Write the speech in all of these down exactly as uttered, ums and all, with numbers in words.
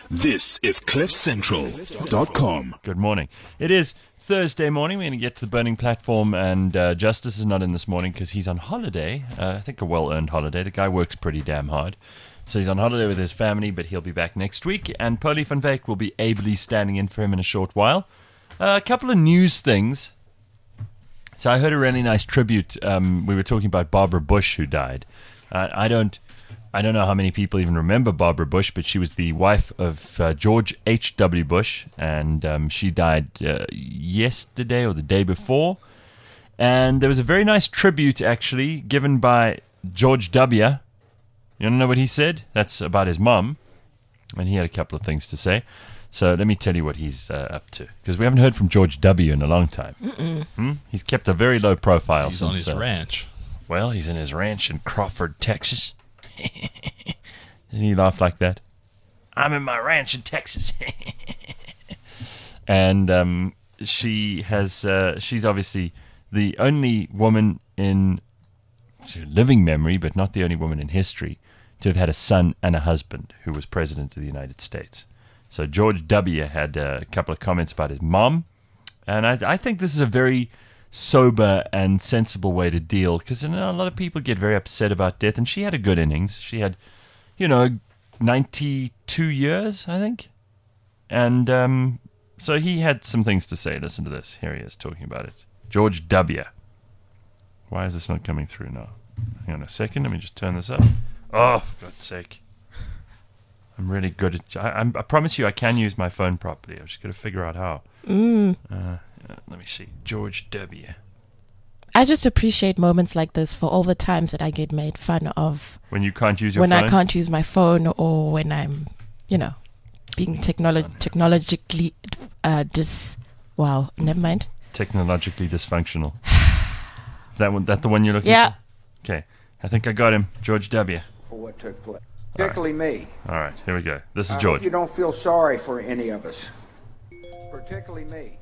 This is cliff central dot com. Good morning. It is Thursday morning. We're going to get to the burning platform, and uh, Justice is not in this morning because he's on holiday. Uh, I think a well-earned holiday. The guy works pretty damn hard. So he's on holiday with his family, but he'll be back next week. And Polly van Wyk will be ably standing in for him in a short while. Uh, a couple of news things. So I heard a really nice tribute. Um, we were talking about Barbara Bush, who died. Uh, I don't... I don't know how many people even remember Barbara Bush, but she was the wife of uh, George H W. Bush, and um, she died uh, yesterday or the day before. And there was a very nice tribute, actually, given by George W. You want to know what he said? That's about his mom, and he had a couple of things to say. So let me tell you what he's uh, up to, because we haven't heard from George W. in a long time. Hmm? He's kept a very low profile. He's since, on his uh, ranch. Well, he's in his ranch in Crawford, Texas. Didn't he laugh like that? I'm in my ranch in Texas. And um, she has, uh, she's obviously the only woman in living memory, but not the only woman in history, to have had a son and a husband who was president of the United States. So George W. had a couple of comments about his mom, and I, I think this is a very sober and sensible way to deal, because you know, a lot of people get very upset about death, and she had a good innings. She had, you know, ninety-two years, I think, and um, so he had some things to say. Listen to this. Here he is talking about it. George W. Why is this not coming through now? Hang on a second. Let me just turn this up. Oh, for God's sake. I'm really good at... I, I'm, I promise you I can use my phone properly. I've just got to figure out how. Mm. Uh, let me see. George W. I just appreciate moments like this for all the times that I get made fun of. When you can't use your when phone? When I can't use my phone, or when I'm, you know, being technolo- technologically uh, dis... Wow, never mind. Technologically dysfunctional. Is that, one, that the one you're looking yeah. for? Okay. I think I got him. George W. For what took place. Particularly right. me. All right, here we go. This is I George. Hope you don't feel sorry for any of us. Particularly me.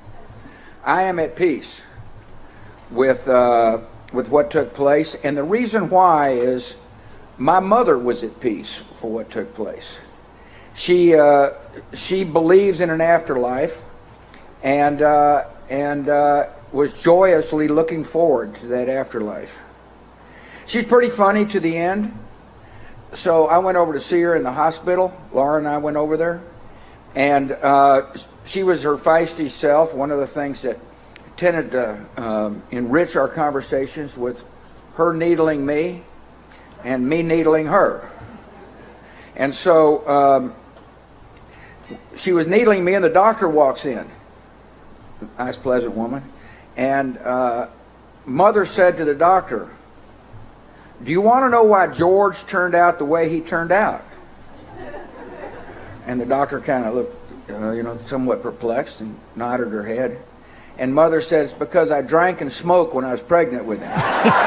I am at peace with uh, with what took place, and the reason why is my mother was at peace for what took place. She uh, she believes in an afterlife, and uh, and uh, was joyously looking forward to that afterlife. She's pretty funny to the end. So I went over to see her in the hospital. Laura and I went over there, and uh, she was her feisty self. One of the things that tended to um, enrich our conversations with her needling me and me needling her. And so um, she was needling me, and the doctor walks in. Nice, pleasant woman. And uh, Mother said to the doctor, "Do you want to know why George turned out the way he turned out?" And the doctor kind of looked, uh, you know, somewhat perplexed and nodded her head. And Mother says, "Because I drank and smoked when I was pregnant with him."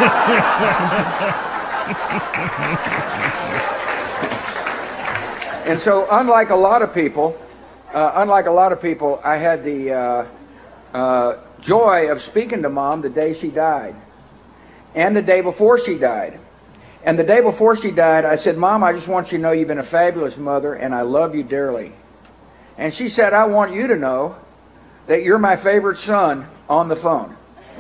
And so, unlike a lot of people, uh, unlike a lot of people, I had the uh, uh, joy of speaking to Mom the day she died, and the day before she died. And the day before she died, I said, "Mom, I just want you to know you've been a fabulous mother, and I love you dearly." And she said, "I want you to know that you're my favorite son on the phone."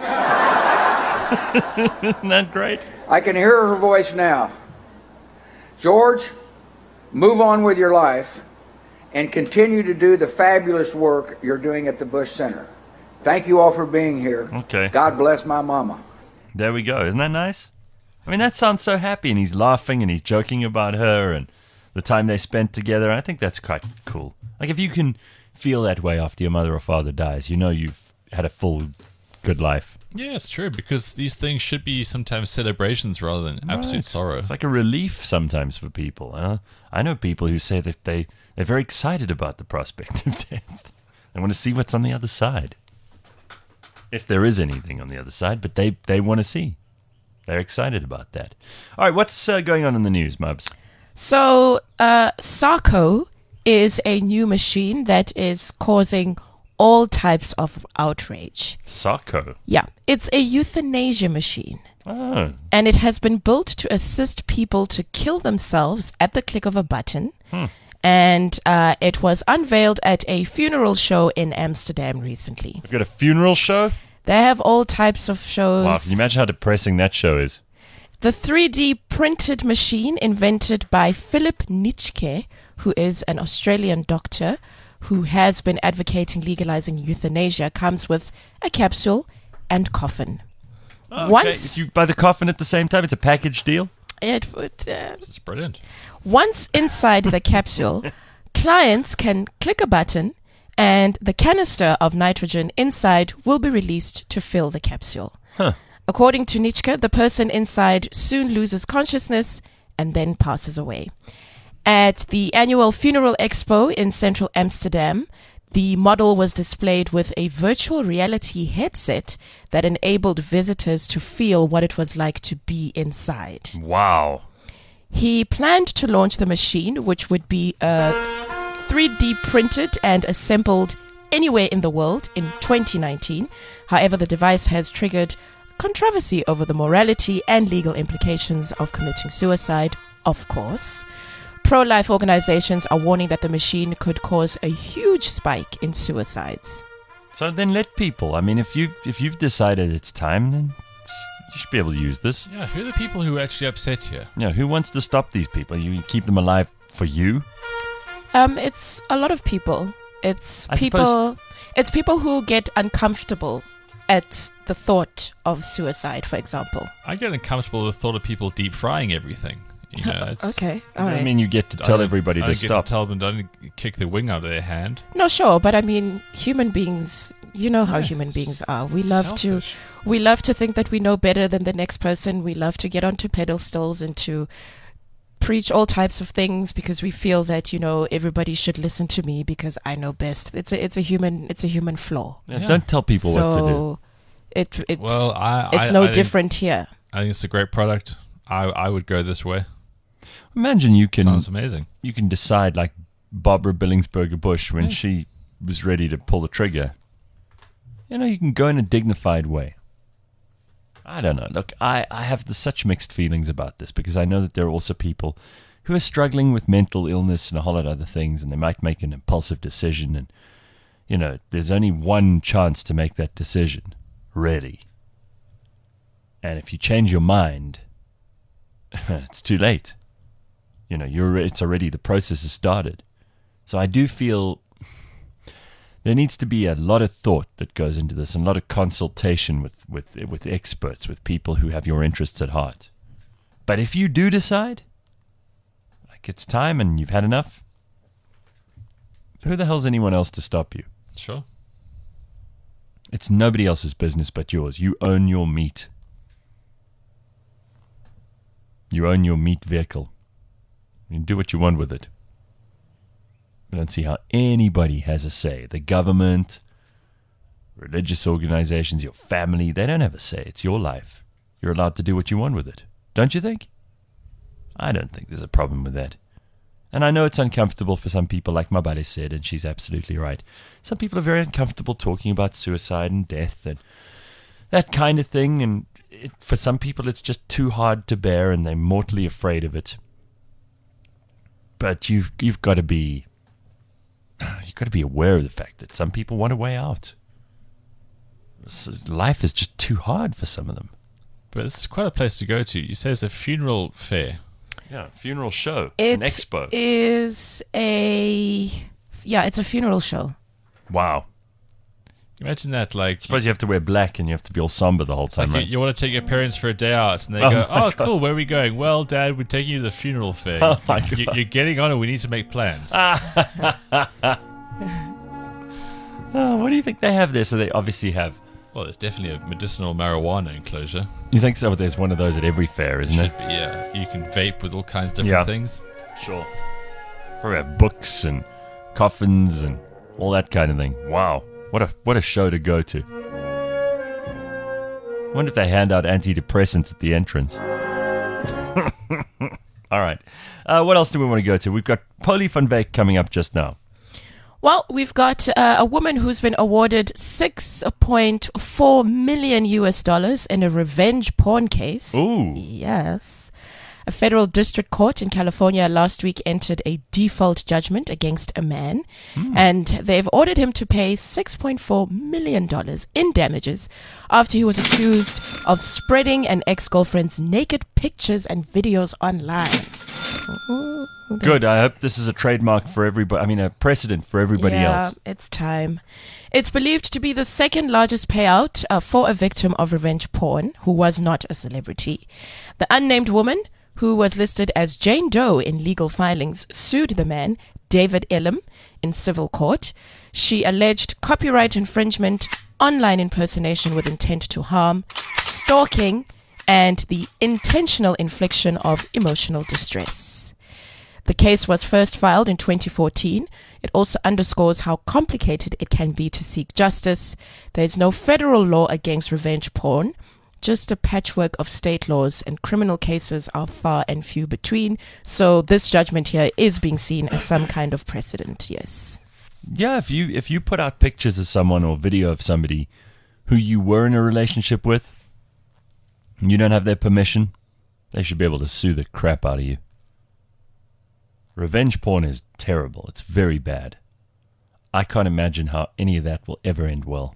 Isn't that great? I can hear her voice now. "George, move on with your life and continue to do the fabulous work you're doing at the Bush Center. Thank you all for being here. Okay. God bless my mama." There we go. Isn't that nice? I mean, that sounds so happy, and he's laughing, and he's joking about her, and the time they spent together. I think that's quite cool. Like, if you can feel that way after your mother or father dies, you know you've had a full, good life. Yeah, it's true, because these things should be sometimes celebrations rather than absolute Right. sorrow. It's like a relief sometimes for people. Huh? I know people who say that they, they're very excited about the prospect of death. They want to see what's on the other side. If there is anything on the other side, but they, they want to see. They're excited about that. All right, what's uh, going on in the news, Mubs? So, uh, Sarco is a new machine that is causing all types of outrage. Sarco? Yeah, it's a euthanasia machine. Oh. And it has been built to assist people to kill themselves at the click of a button. Hmm. and uh, it was unveiled at a funeral show in Amsterdam recently. We've got a funeral show? They have all types of shows. Wow, can you imagine how depressing that show is? The three D printed machine invented by Philip Nitschke, who is an Australian doctor who has been advocating legalizing euthanasia, comes with a capsule and coffin. Okay. Once If you buy the coffin at the same time, it's a package deal? it would, uh, This is brilliant. once inside the capsule, clients can click a button, and the canister of nitrogen inside will be released to fill the capsule. Huh. According to Nitschke, the person inside soon loses consciousness and then passes away. At the annual Funeral Expo in central Amsterdam, the model was displayed with a virtual reality headset that enabled visitors to feel what it was like to be inside. Wow. He planned to launch the machine, which would be uh, three D printed and assembled anywhere in the world, in twenty nineteen. However, the device has triggered controversy over the morality and legal implications of committing suicide, of course. Pro-life organizations are warning that the machine could cause a huge spike in suicides. So then let people. I mean, if you if you've decided it's time, then you should be able to use this. Yeah, who are the people who are actually upset here? You know, who wants to stop these people? You keep them alive for you? Um, it's a lot of people. It's I people. suppose- It's people who get uncomfortable at the thought of suicide, for example. I get uncomfortable with the thought of people deep frying everything. You know, it's, Okay, all right. I mean, you get to I tell don't- everybody I to don't get stop. to tell them don't kick the wing out of their hand. No, sure, but I mean, human beings. You know how human beings are. We love Selfish. to, we love to think that we know better than the next person. We love to get onto pedestals and to preach all types of things because we feel that you know everybody should listen to me because I know best. It's a, it's a human, it's a human flaw. Yeah, Yeah. Don't tell people what to do. So it, it's, Well, I, it's I, no I think- different here. I think it's a great product. I, I would go this way. Imagine you can Sounds amazing. you can decide like Barbara Billingsberger Bush when Yeah. she was ready to pull the trigger. You know, you can go in a dignified way. I don't know. Look, I, I have the, such mixed feelings about this because I know that there are also people who are struggling with mental illness and a whole lot of other things, and they might make an impulsive decision, and you know, there's only one chance to make that decision, really. And if you change your mind, it's too late. You know, you're it's already the process has started. So I do feel there needs to be a lot of thought that goes into this, and a lot of consultation with with with experts, with people who have your interests at heart. But if you do decide, like it's time and you've had enough, who the hell's anyone else to stop you? Sure. It's nobody else's business but yours. You own your meat. You own your meat vehicle. You do what you want with it. I don't see how anybody has a say. The government, religious organizations, your family, they don't have a say. It's your life. You're allowed to do what you want with it. Don't you think? I don't think there's a problem with that. And I know it's uncomfortable for some people, like Mabale said, and she's absolutely right. Some people are very uncomfortable talking about suicide and death and that kind of thing. And it, for some people, it's just too hard to bear, and they're mortally afraid of it. But you've you've got to be you've got to be aware of the fact that some people want a way out. So life is just too hard for some of them. But it's quite a place to go to. You say it's a funeral fair. Yeah, funeral show, It an expo. is a yeah, it's a funeral show. Wow. Imagine that, like, Suppose you have to wear black and you have to be all somber the whole time, like right? you, you want to take your parents for a day out, and they Oh go, my "Oh, cool, where are we going?" "Well, Dad, we're taking you to the funeral fair. Oh my you, God. you're getting on, and we need to make plans." Oh, what do you think they have there? So they obviously have. Well, there's definitely a medicinal marijuana enclosure. You think so? There's one of those at every fair, isn't Should there? be, yeah. You can vape with all kinds of different Yeah. things. Sure. Probably have books and coffins and all that kind of thing. Wow, what a what a show to go to. Wonder if they hand out antidepressants at the entrance. All right. Uh, what else do we want to go to? We've got Polly van Beek coming up just now. Well, we've got uh, a woman who's been awarded six point four million U S dollars in a revenge porn case. Ooh. Yes. A federal district court in California last week entered a default judgment against a man, mm. and they've ordered him to pay six point four million dollars in damages after he was accused of spreading an ex-girlfriend's naked pictures and videos online. Ooh, Good. I hope this is a trademark for everybody. I mean, a precedent for everybody yeah, else. It's time. It's believed to be the second largest payout uh, for a victim of revenge porn who was not a celebrity. The unnamed woman, who was listed as Jane Doe in legal filings, sued the man, David Elam, in civil court. She alleged copyright infringement, online impersonation with intent to harm, stalking, and the intentional infliction of emotional distress. The case was first filed in twenty fourteen. It also underscores how complicated it can be to seek justice. There is no federal law against revenge porn, just a patchwork of state laws, and criminal cases are far and few between. So this judgment here is being seen as some kind of precedent, yes. Yeah, if you if you put out pictures of someone or video of somebody who you were in a relationship with, and you don't have their permission, they should be able to sue the crap out of you. Revenge porn is terrible. It's very bad. I can't imagine how any of that will ever end well.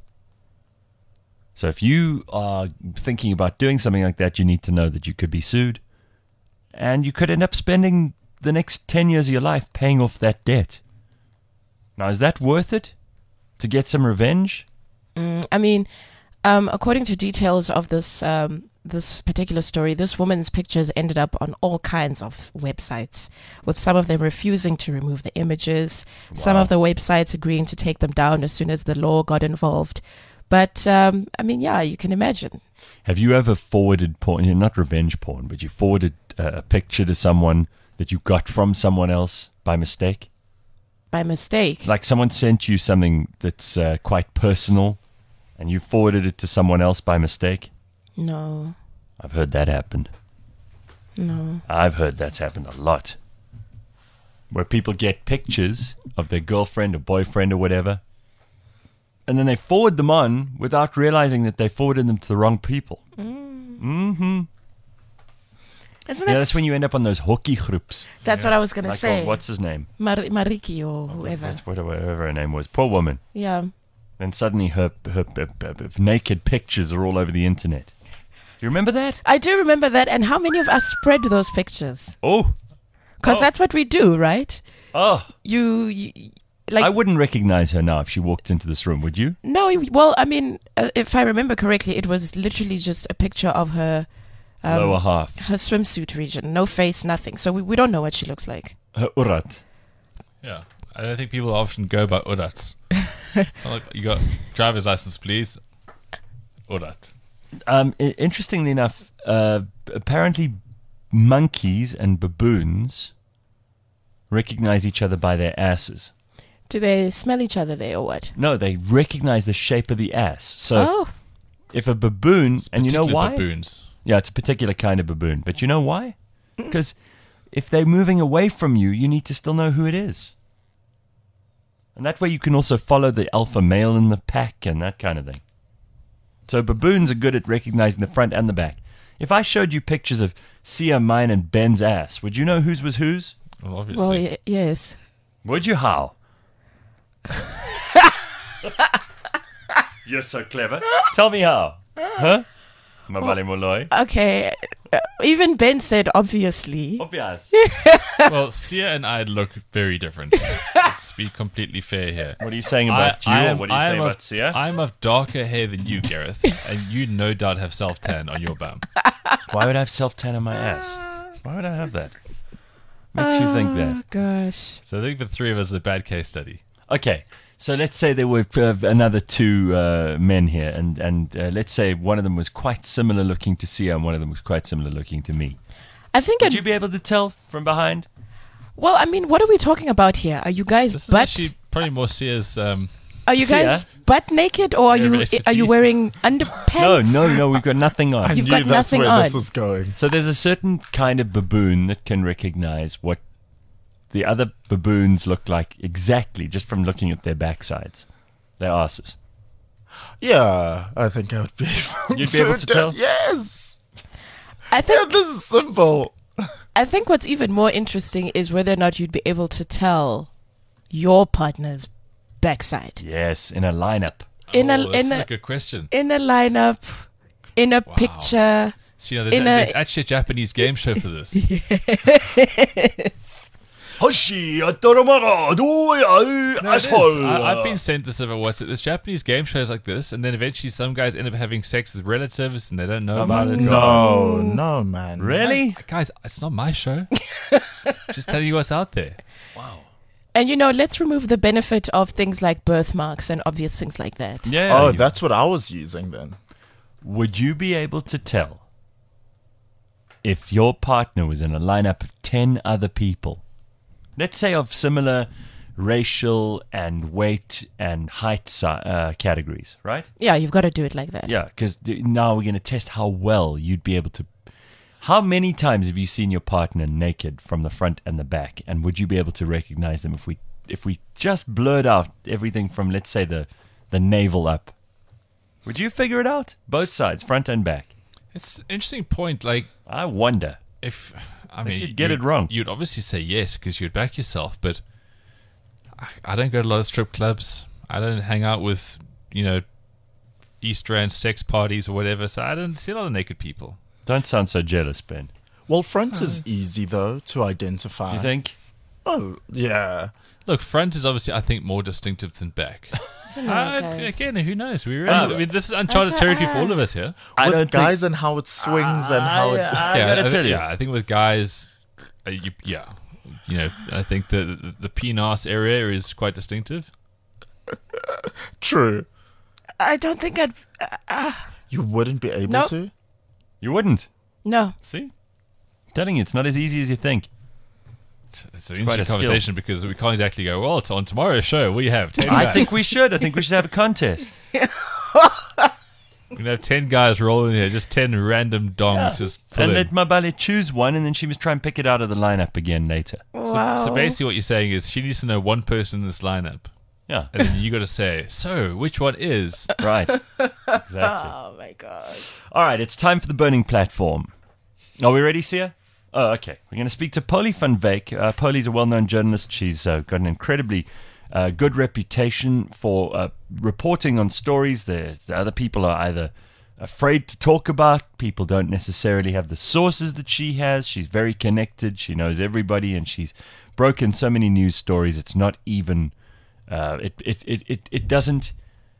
So if you are thinking about doing something like that, you need to know that you could be sued. And you could end up spending the next ten years of your life paying off that debt. Now, is that worth it? To get some revenge? Mm, I mean, um, according to details of this um, this particular story, this woman's pictures ended up on all kinds of websites, with some of them refusing to remove the images, wow. some of the websites agreeing to take them down as soon as the law got involved. But, um, I mean, yeah, you can imagine. Have you ever forwarded porn, not revenge porn, but you forwarded uh, a picture to someone that you got from someone else by mistake? By mistake? Like someone sent you something that's uh, quite personal, and you forwarded it to someone else by mistake? No. I've heard that happen. No. I've heard that's happened a lot. Where people get pictures of their girlfriend or boyfriend or whatever, and then they forward them on without realizing that they forwarded them to the wrong people. Mm. Mm-hmm. Isn't yeah, that that's when you end up on those hockey groups. That's yeah. what I was going to like, say. Oh, what's his name? Mar- Mariki or whoever. That's whatever, whatever her name was. Poor woman. Yeah. Then suddenly her, her, her, her, her naked pictures are all over the internet. Do you remember that? I do remember that. And how many of us spread those pictures? Oh. Because oh. that's what we do, right? Oh. You, you, like. I wouldn't recognize her now if she walked into this room, would you? No, well, I mean, uh, if I remember correctly, it was literally just a picture of her. Um, Lower half. Her swimsuit region. No face, nothing. So we, we don't know what she looks like. Her urat. Yeah. I don't think people often go by urats. It's not like you got driver's license, please. Urat. Um, I- interestingly enough, uh, apparently monkeys and baboons recognize each other by their asses. Do they smell each other there or what? No, they recognize the shape of the ass. So oh. if a baboon, It's and you know why? Baboons. Yeah, it's a particular kind of baboon. But you know why? Because if they're moving away from you, you need to still know who it is. And that way you can also follow the alpha male in the pack and that kind of thing. So baboons are good at recognizing the front and the back. If I showed you pictures of Sia, mine, and Ben's ass, would you know whose was whose? Well, obviously. Well, y- yes. Would you? How? You're so clever. Tell me how. Huh? Mabale Moloi. Okay. Uh, even Ben said obviously. Obvious. Well, Sia and I look very different. Let's be completely fair here. What are you saying about I, you? I Or am, what are you I saying am about of, Sia? I'm of darker hair than you, Gareth, and you no doubt have self-tan on your bum. Why would I have self-tan on my ass? Why would I have that? Makes you think that. Oh, gosh. So I think the three of us are a bad case study. Okay, so let's say there were uh, another two uh, men here, and, and uh, let's say one of them was quite similar looking to Sia, and one of them was quite similar looking to me. I think Would it, you be able to tell from behind? well, I mean, what are we talking about here? Are you guys This is butt? actually probably more Sia's. Um, Are you guys Sia? butt naked, or are Area you of are expertise. you wearing No, underpants? no, no, we've got nothing I on. You've knew got that's nothing where on. this was going. So there's a certain kind of baboon that can recognize what the other baboons look like exactly just from looking at their backsides, their asses. Yeah, I think I would be able You'd be to able to do- tell? Yes. I Yeah, think this is simple. I think what's even more interesting is whether or not you'd be able to tell your partner's backside Yes, in a lineup. in oh, a this in is a a good question. in a lineup, in a picture. So, you know, there's, in a, a- there's actually a Japanese game show for this. Hoshi, atoromaga, doi, ai, No, it is. asshole. I, I've been sent this over what's it? There's Japanese game shows like this, and then eventually some guys end up having sex with relatives and they don't know about it. No, no, man. Really? Guys, it's not my show. Just telling you what's out there. And you know, let's remove the benefit of things like birthmarks and obvious things like that. Yeah. Oh, you- that's what I was using then. Would you be able to tell if your partner was in a lineup of ten other people, let's say of similar racial and weight and height si- uh, categories, right? Yeah, you've got to do it like that. Yeah, because now we're going to test how well you'd be able to. How many times have you seen your partner naked from the front and the back, and would you be able to recognize them if we if we just blurred out everything from, let's say, the the navel up? Would you figure it out? Both sides, front and back. It's an interesting point. Like, I wonder. if I mean, you'd get you'd- it wrong. You'd obviously say yes because you'd back yourself, but I, I don't go to a lot of strip clubs. I don't hang out with, you know, Easter and sex parties or whatever, so I don't see a lot of naked people. Don't sound so jealous, Ben. Well, front is easy though to identify. You think? Oh, yeah. Look, front is obviously, I think, more distinctive than back. I don't know, Uh, guys. again, who knows? We really, Um, I mean, this is uncharted territory for all of us here. I With don't guys and how it swings and how it. I yeah, gotta I tell think, you. yeah, I think with guys, uh, you, yeah, you know, I think the the, the penis area is quite distinctive. True. I don't think I'd. You wouldn't be able Nope. to. You wouldn't. No. See? I'm telling you, it's not as easy as you think. It's an It's quite a interesting skill. conversation because we can't exactly go, well, it's on tomorrow's show. We have ten I guys. think we should. I think we should have a contest. We're going to have ten guys rolling here, just ten random dongs just pull And in. let Mabale choose one, and then she must try and pick it out of the lineup again later. So, Wow. so basically what you're saying is she needs to know one person in this lineup. Yeah, And then you got to say, so, which one is? right. Exactly. Oh my god. All right, it's time for the burning platform. Are we ready, Sia? Oh, okay. We're going to speak to Polly van Wyk. Uh, Polly's a well-known journalist. She's uh, got an incredibly uh, good reputation for uh, reporting on stories that the other people are either afraid to talk about. People don't necessarily have the sources that she has. She's very connected. She knows everybody, and she's broken so many news stories. It's not even... Uh, it, it, it, it, it doesn't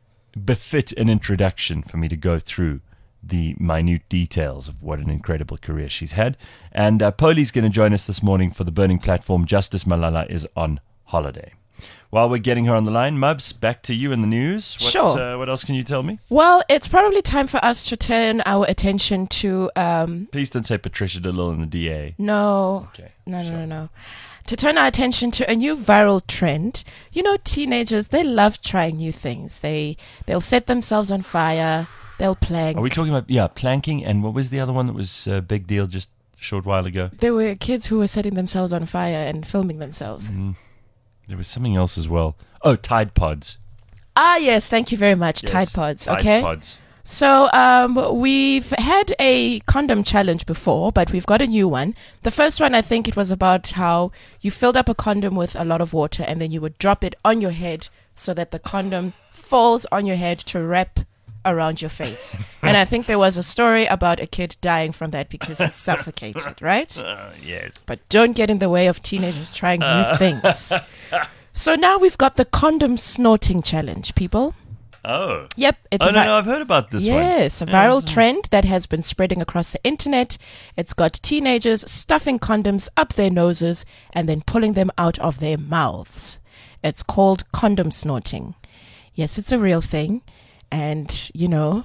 befit an introduction for me to go through the minute details of what an incredible career she's had. And uh, Poli's going to join us this morning for the burning platform. Justice Malala is on holiday. While we're getting her on the line, Mubs, back to you in the news. What, Sure. Uh, what else can you tell me? Well, it's probably time for us to turn our attention to um Please don't say Patricia DeLille in the D A. no Okay. no no no no. To turn our attention to a new viral trend. You know, teenagers, they love trying new things. They they'll set themselves on fire, they'll plank. Are we talking about, yeah, planking? And what was the other one that was a big deal just a short while ago? There were kids who were setting themselves on fire and filming themselves. There was something else as well. Oh, Tide Pods. Ah, yes, thank you very much. Yes, Tide Pods, Tide okay? Pods. So um, we've had a condom challenge before, but we've got a new one. The first one, I think it was about how you filled up a condom with a lot of water and then you would drop it on your head so that the condom falls on your head to wrap around your face. And I think there was a story about a kid dying from that because he suffocated, right? Uh, yes. But don't get in the way of teenagers trying new things. So now we've got the condom snorting challenge, people. Oh. Yep, it's oh, a no, vi- no, I've heard about this one. Yes, a viral trend that has been spreading across the internet. It's got teenagers stuffing condoms up their noses and then pulling them out of their mouths. It's called condom snorting. Yes, it's a real thing. And, you know,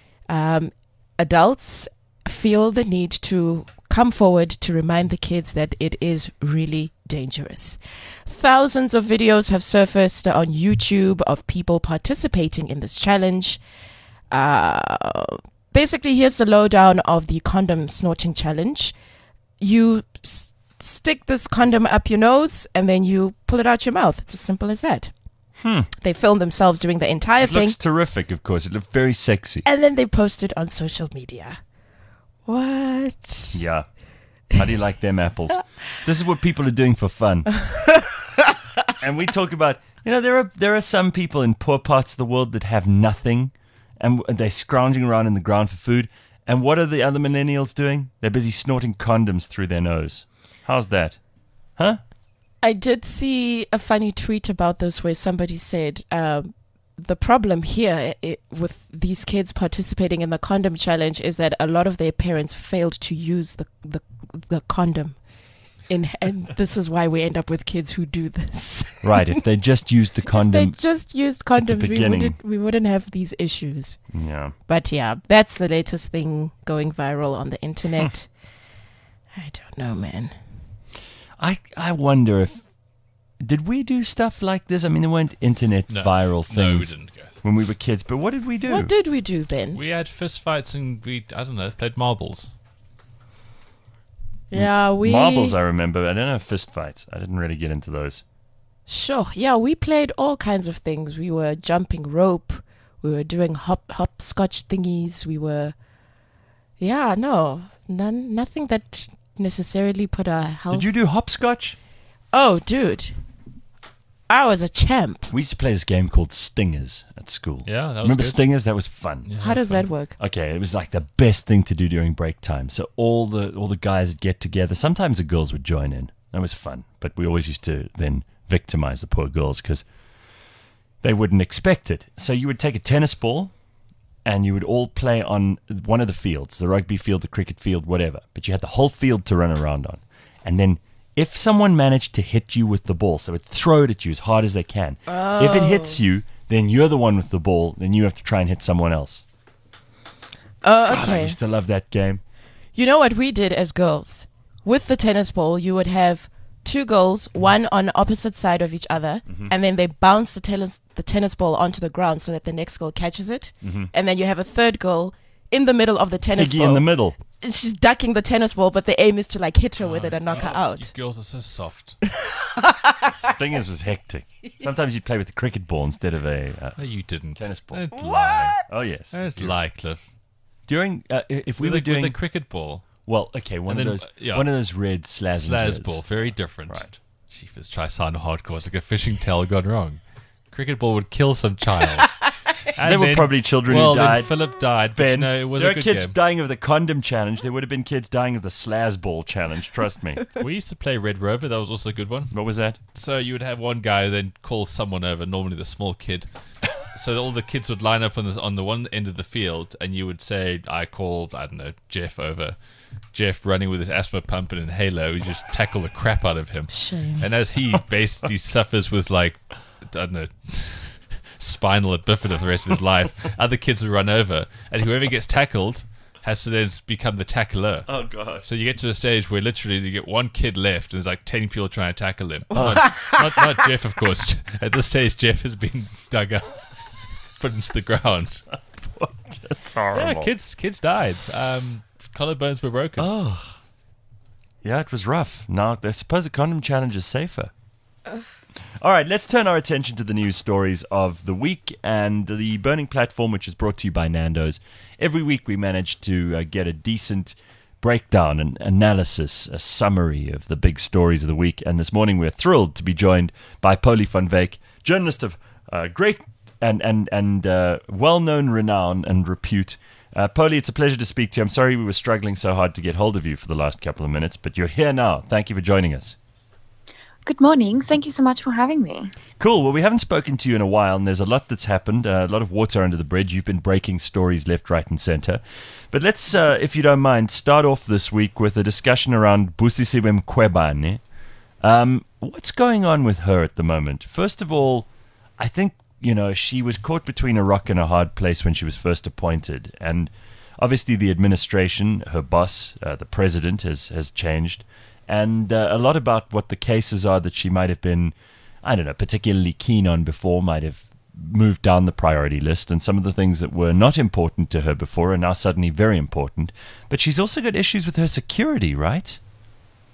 um, adults feel the need to come forward to remind the kids that it is really dangerous. Thousands of videos have surfaced on YouTube of people participating in this challenge. Uh, basically, here's the lowdown of the condom snorting challenge. You s- stick this condom up your nose and then you pull it out your mouth. It's as simple as that. Hmm. They film themselves doing the entire It thing looks terrific, of course. It looked very sexy. and then they post it on social media. What? Yeah. How do you like them apples? This is what people are doing for fun. And we talk about, you know, there are there are some people in poor parts of the world that have nothing, and they're scrounging around in the ground for food. And what are the other millennials doing? They're busy snorting condoms through their nose. How's that? Huh? I did see a funny tweet about this where somebody said um, the problem here i with these kids participating in the condom challenge is that a lot of their parents failed to use the the, the condom. In, and this is why we end up with kids who do this. Right. If they just used the condom. If they just used condoms, we beginning. wouldn't, we wouldn't have these issues. Yeah. But yeah, that's the latest thing going viral on the internet. I don't know, man. I I wonder if did we do stuff like this? I mean, there weren't internet No. viral No, we things didn't go. when we were kids. But what did we do? What did we do, Ben? We had fist fights and we, I don't know, played marbles. Yeah, we Marbles, I remember. I don't know fist fights. I didn't really get into those. Sure. Yeah, we played all kinds of things. We were jumping rope. We were doing hop hopscotch thingies. We were, yeah, no, none, nothing that necessarily put our health. Did you do hopscotch? Oh, dude, I was a champ. We used to play this game called Stingers at school. Yeah, that was Remember good. Stingers? That was fun. Yeah, How does fun. that work? Okay, it was like the best thing to do during break time. So all the all the guys would get together. Sometimes the girls would join in. That was fun. But we always used to then victimize the poor girls because they wouldn't expect it. So you would take a tennis ball and you would all play on one of the fields, the rugby field, the cricket field, whatever. But you had the whole field to run around on. And then if someone managed to hit you with the ball, so would throw it at you as hard as they can. Oh. If it hits you, then you're the one with the ball. Then you have to try and hit someone else. Oh, God, I okay. used to love that game. You know what we did as girls? With the tennis ball, you would have two girls, one on the opposite side of each other, Mm-hmm. and then they bounce the tennis the tennis ball onto the ground so that the next girl catches it. And then you have a third girl in the middle of the tennis Piggy ball. in the middle. And she's ducking the tennis ball, but the aim is to like hit her with it and knock her You out. girls are so soft. Stingers was hectic. Sometimes you'd play with a cricket ball instead of a. Uh, No, you didn't. Tennis ball. Don't lie. oh yes. Don't lie, Cliff. During uh, if we With were a- doing with a cricket ball. well, okay, one And of then, those uh, yeah. one of those red slaz Slaz ball, very different. Right. Chief try sign hardcore. It's like a fishing tail gone wrong. Cricket ball would kill some child. And There were then- probably children well, who then died. Philip died, but you Ben, know, it was there a are good kids game. dying of the condom challenge. There would have been kids dying of the slaz ball challenge. Trust me. We used to play Red Rover. That was also a good one. What was that? So you would have one guy who then call someone over, normally the small kid. So all the kids would line up on the on the one end of the field, and you would say, "I called, I don't know, Jeff over." Jeff running with his asthma pump and inhaler, we just tackle the crap out of him. Shame. And as he basically suffers with like, I don't know, spinal bifida for the rest of his life, other kids would run over, and whoever gets tackled has to then become the tackler. Oh gosh. So you get to a stage where literally you get one kid left, and there's like ten people trying to tackle him. Not, not, not Jeff, of course. At this stage, Jeff has been dug up, put into the ground. That's horrible. Yeah, kids, kids died. Um, collarbones were broken. Oh. Yeah, it was rough. Now, I suppose the condom challenge is safer. All right, let's turn our attention to the news stories of the week and the Burning Platform, which is brought to you by Nando's. Every week we manage to uh, get a decent breakdown, an analysis, a summary of the big stories of the week. And this morning we're thrilled to be joined by Polly van Wyk, journalist of uh, great and, and, and uh, well-known renown and repute. Uh, Polly, it's a pleasure to speak to you. I'm sorry we were struggling so hard to get hold of you for the last couple of minutes, but you're here now. Thank you for joining us. Good morning. Thank you so much for having me. Cool. Well, we haven't spoken to you in a while, and there's a lot that's happened, uh, a lot of water under the bridge. You've been breaking stories left, right, and center. But let's, uh, if you don't mind, start off this week with a discussion around Busisiwe Mkhwebane. Um, what's going on with her at the moment? First of all, I think, you know, she was caught between a rock and a hard place when she was first appointed. And obviously the administration, her boss, uh, the president, has, has changed. And uh, a lot about what the cases are that she might have been, I don't know, particularly keen on before might have moved down the priority list. And some of the things that were not important to her before are now suddenly very important. But she's also got issues with her security, right?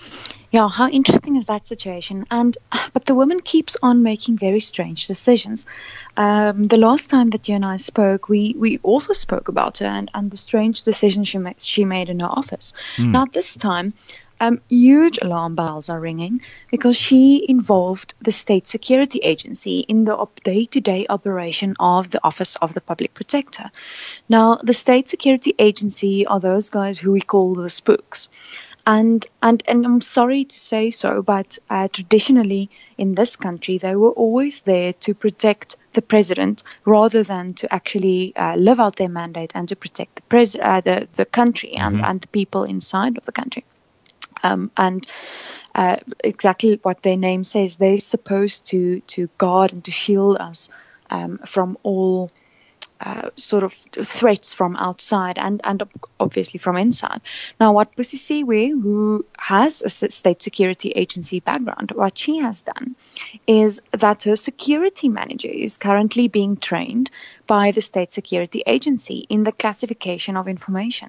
Yeah, how interesting is that situation? And but the woman keeps on making very strange decisions. Um, the last time that you and I spoke, we, we also spoke about her and, and the strange decisions she made, she made in her office. Mm. Now this time, um, huge alarm bells are ringing because she involved the State Security Agency in the op- day-to-day operation of the Office of the Public Protector. Now, the State Security Agency are those guys who we call the spooks. And, and and I'm sorry to say so, but uh, traditionally in this country, they were always there to protect the president rather than to actually uh, live out their mandate and to protect the pres- uh, the, the country and, Mm-hmm. and the people inside of the country. Um, and uh, exactly what their name says, they're supposed to, to guard and to shield us um, from all Uh, sort of threats from outside and, and obviously from inside. Now, what Busisiwe, who has a state security agency background, what she has done is that her security manager is currently being trained by the state security agency in the classification of information.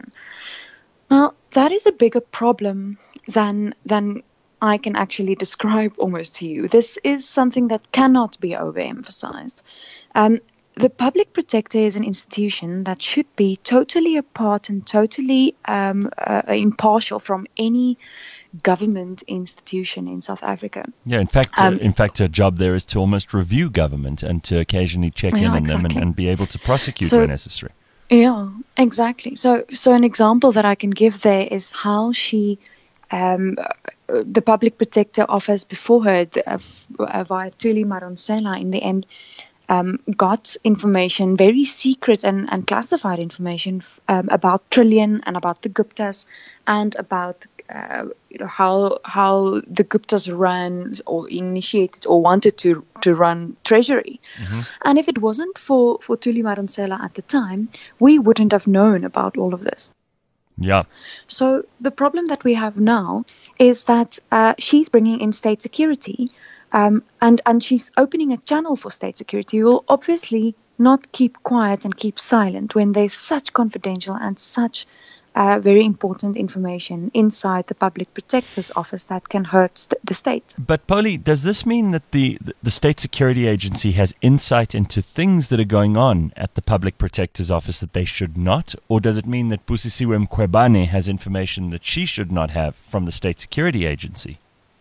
Now, that is a bigger problem than than I can actually describe almost to you. This is something that cannot be overemphasized. Um, The public protector is an institution that should be totally apart and totally um, uh, impartial from any government institution in South Africa. Yeah, in fact, Um, uh, in fact, her job there is to almost review government and to occasionally check in Yeah, on them and, exactly. and be able to prosecute So- where necessary. Yeah, exactly. So, so an example that I can give there is how she, um, uh, the public protector office before her, the, uh, uh, via Thuli Madonsela, in the end, um, got information, very secret and, and classified information um, about Trillian and about the Guptas and about uh, you know how how the Guptas ran or initiated or wanted to to run Treasury. Mm-hmm. And if it wasn't for for Thuli Madonsela at the time, we wouldn't have known about all of this. Yeah. So the problem that we have now is that uh, she's bringing in state security, um, and and she's opening a channel for state security. You will obviously not keep quiet and keep silent when there's such confidential and such uh, very important information inside the public protector's office that can hurt st- the state. But Polly, does this mean that the the state security agency has insight into things that are going on at the public protector's office that they should not, or does it mean that Busisiwe Mkhwebane has information that she should not have from the state security agency?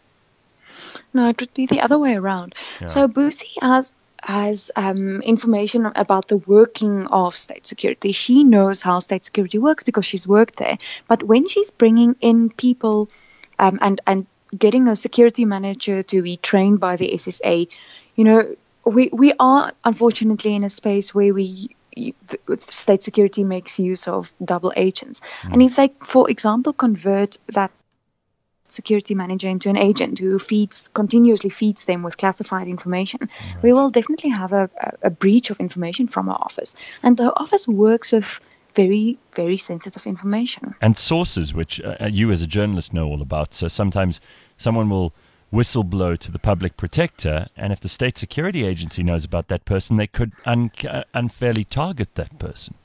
No, it would be the other way around. Yeah. So Busi has has um, information about the working of state security. She knows how state security works because she's worked there. But when she's bringing in people um, and and getting a security manager to be trained by the S S A, you know, we we are unfortunately in a space where we. The state security makes use of double agents. Mm. And if they, for example, convert that security manager into an agent who feeds continuously feeds them with classified information, right, we will definitely have a, a, a breach of information from our office. And our office works with very, very sensitive information. And sources, which uh, you as a journalist know all about. So sometimes someone will whistleblow to the public protector, and if the state security agency knows about that person, they could un- uh, unfairly target that person.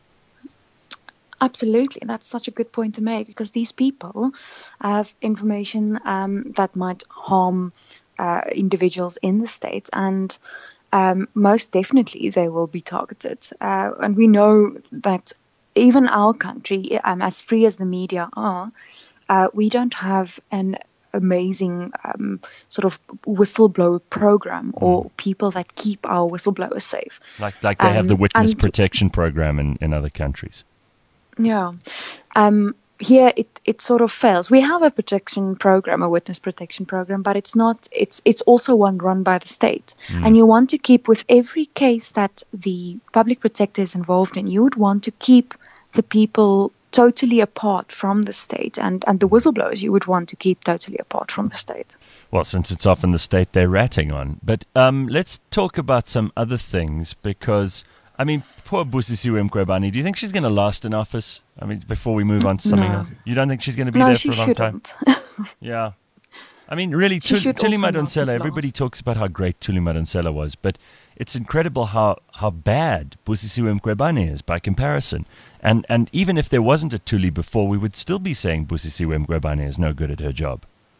Absolutely. That's such a good point to make, because these people have information um, that might harm uh, individuals in the state, and um, most definitely they will be targeted. Uh, and we know that even our country, um, as free as the media are, uh, we don't have an amazing um, sort of whistleblower program or people that keep our whistleblowers safe. Like like they um, have the witness and, protection program in, in other countries. Yeah. Um, here it, it sort of fails. We have a protection program, a witness protection program, but it's not, it's it's also one run by the state. Mm. And you want to keep, with every case that the public protector is involved in, you would want to keep the people totally apart from the state, and, and the whistleblowers you would want to keep totally apart from the state. Well, since it's often the state they're ratting on. But um, let's talk about some other things, because, I mean, poor Busisiwe Mkhwebane, do you think she's going to last in office? I mean, before we move on to something No. else? You don't think she's going to be no, there she for a long shouldn't. time? Yeah. I mean, really, She Thuli should Thuli also not Madonsela, be everybody last. talks about how great Thuli Madonsela was, but it's incredible how, how bad Busisiwe Mkhwebane is by comparison. And and even if there wasn't a Thuli before, we would still be saying Busisiwe Mkhwebane is no good at her job.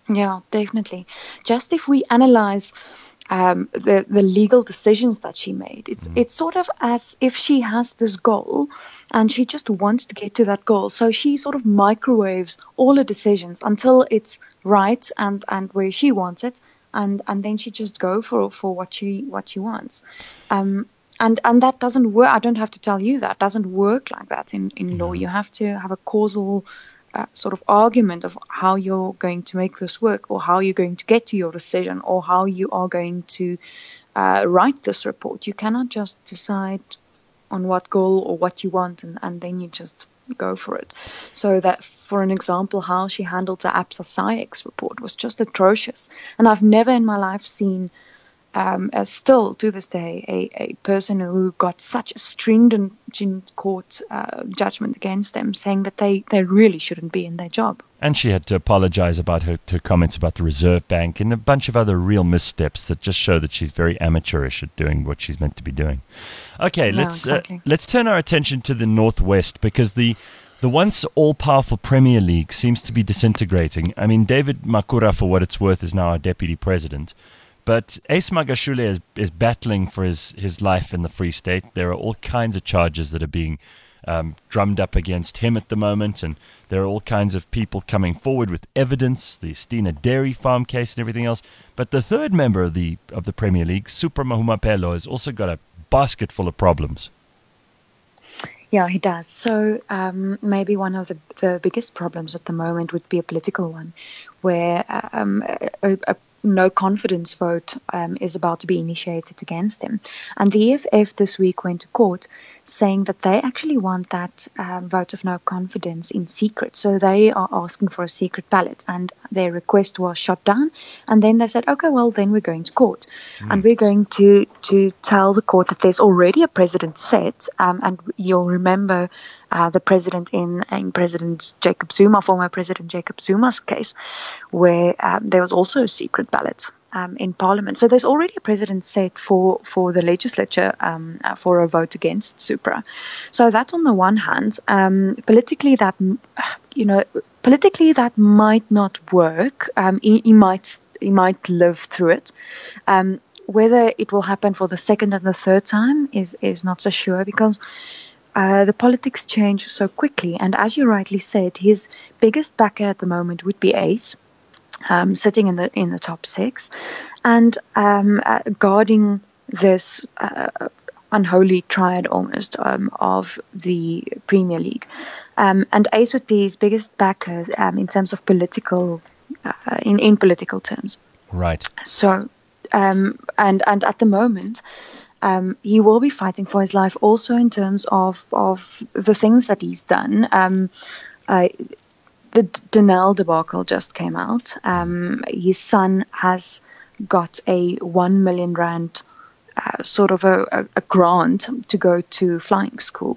Yeah, definitely. Just if we analyze um, the the legal decisions that she made, it's it's sort of as if she has this goal, and she just wants to get to that goal. So she sort of microwaves all her decisions until it's right and, and where she wants it, and, and then she just go for for what she what she wants. Um, and and that doesn't work. I don't have to tell you that doesn't work like that in in law. You have to have a causal Uh, sort of argument of how you're going to make this work, or how you're going to get to your decision, or how you are going to uh, write this report. You cannot just decide on what goal or what you want and, and then you just go for it. So that, for an example, how she handled the APSA SciEx report was just atrocious. And I've never in my life seen Um, as still to this day, a, a person who got such a stringent court uh, judgment against them, saying that they, they really shouldn't be in their job. And she had to apologize about her, her comments about the Reserve Bank and a bunch of other real missteps that just show that she's very amateurish at doing what she's meant to be doing. Okay, No, let's exactly. uh, let's turn our attention to the Northwest, because the the once all-powerful Premier League seems to be disintegrating. I mean, David Makura, for what it's worth, is now our deputy president. But Ace Magashule is, is battling for his, his life in the Free State. There are all kinds of charges that are being um, drummed up against him at the moment, and there are all kinds of people coming forward with evidence, the Stina Dairy Farm case and everything else. But the third member of the of the Premier League, Supra Mahumapelo, has also got a basket full of problems. Yeah, he does. So um, maybe one of the, the biggest problems at the moment would be a political one, where um, a, a no confidence vote um, is about to be initiated against him. And the E F F this week went to court saying that they actually want that um, vote of no confidence in secret. So they are asking for a secret ballot, and their request was shot down. And then they said, okay, well, then we're going to court. Mm. And we're going to, to tell the court that there's already a precedent set. Um, and you'll remember Uh, the president in, in President Jacob Zuma, former President Jacob Zuma's case, where um, there was also a secret ballot um, in Parliament. So there's already a precedent set for, for the legislature um, uh, for a vote against Supra. So that on the one hand, um, politically that, you know, politically that might not work. Um, he, he might he might live through it. Um, whether it will happen for the second and the third time is is not so sure, because Uh, the politics change so quickly. And as you rightly said, his biggest backer at the moment would be Ace, um, sitting in the in the top six, and um, uh, guarding this uh, unholy triad almost um, of the Premier League. Um, and Ace would be his biggest backer um, in terms of political, uh, in, in political terms. Right. So, um, and and at the moment, Um, he will be fighting for his life also in terms of, of the things that he's done. Um, uh, the Denel debacle just came out. Um, his son has got a one million rand uh, sort of a, a, a grant to go to flying school,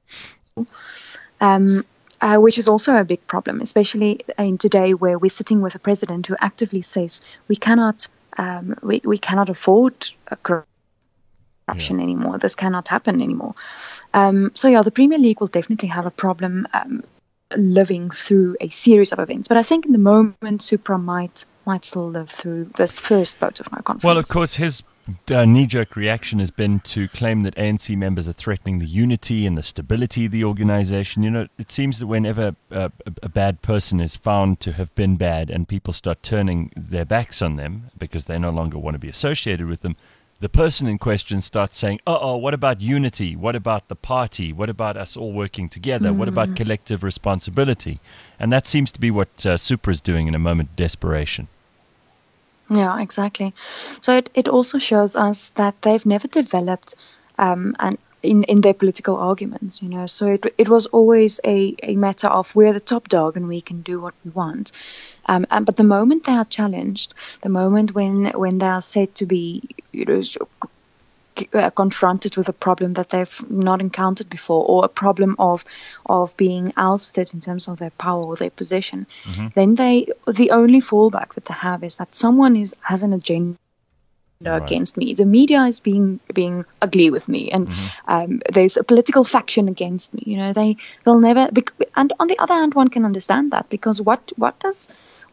um, uh, which is also a big problem, especially in today where we're sitting with a president who actively says we cannot, um, we, we cannot afford a corruption yeah. anymore. This cannot happen anymore. Um, so yeah, the Premier League will definitely have a problem um, living through a series of events. But I think in the moment, Supra might might still live through this first vote of no confidence. Well, of course, his uh, knee-jerk reaction has been to claim that A N C members are threatening the unity and the stability of the organization. You know, it seems that whenever uh, a bad person is found to have been bad and people start turning their backs on them because they no longer want to be associated with them, the person in question starts saying, uh-oh, what about unity? What about the party? What about us all working together? Mm. What about collective responsibility? And that seems to be what uh, Supra is doing in a moment of desperation. Yeah, exactly. So it, it also shows us that they've never developed um, an in, in their political arguments, you know. So it it was always a, a matter of we're the top dog and we can do what we want. Um, and, but the moment they are challenged, the moment when when they are said to be, you know, uh, confronted with a problem that they've not encountered before, or a problem of of being ousted in terms of their power or their position, mm-hmm. then they the only fallback that they have is that someone is has an agenda right. against me. The media is being being ugly with me, and mm-hmm. um, there's a political faction against me. You know, they they'll never. And on the other hand, one can understand that, because what what does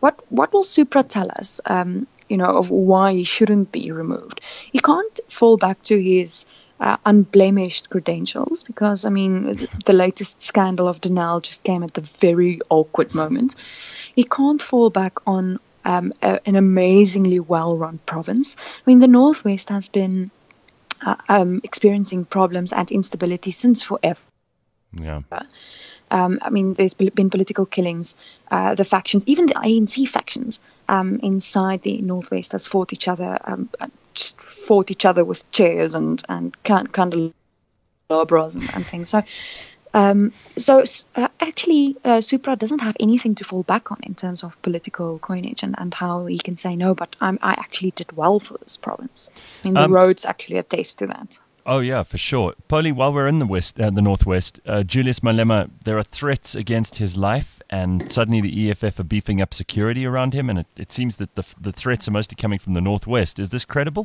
what what will Supra tell us? Um, you know, of why he shouldn't be removed. He can't fall back to his uh, unblemished credentials because, I mean, the latest scandal of Denel just came at the very awkward moment. He can't fall back on um, a, an amazingly well-run province. I mean, the Northwest has been uh, um, experiencing problems and instability since forever. Yeah. Um, I mean, there's been political killings. Uh, the factions, even the A N C factions um, inside the Northwest, has fought each other, um, fought each other with chairs and and candelabras and, and things. So, um, so uh, actually, uh, Supra doesn't have anything to fall back on in terms of political coinage and, and how he can say no. But I'm, I actually did well for this province. I mean, the Um, roads actually attest to that. Oh, yeah, for sure. Polly, while we're in the west, uh, the Northwest, uh, Julius Malema, there are threats against his life, and suddenly the E F F are beefing up security around him, and it, it seems that the the threats are mostly coming from the Northwest. Is this credible?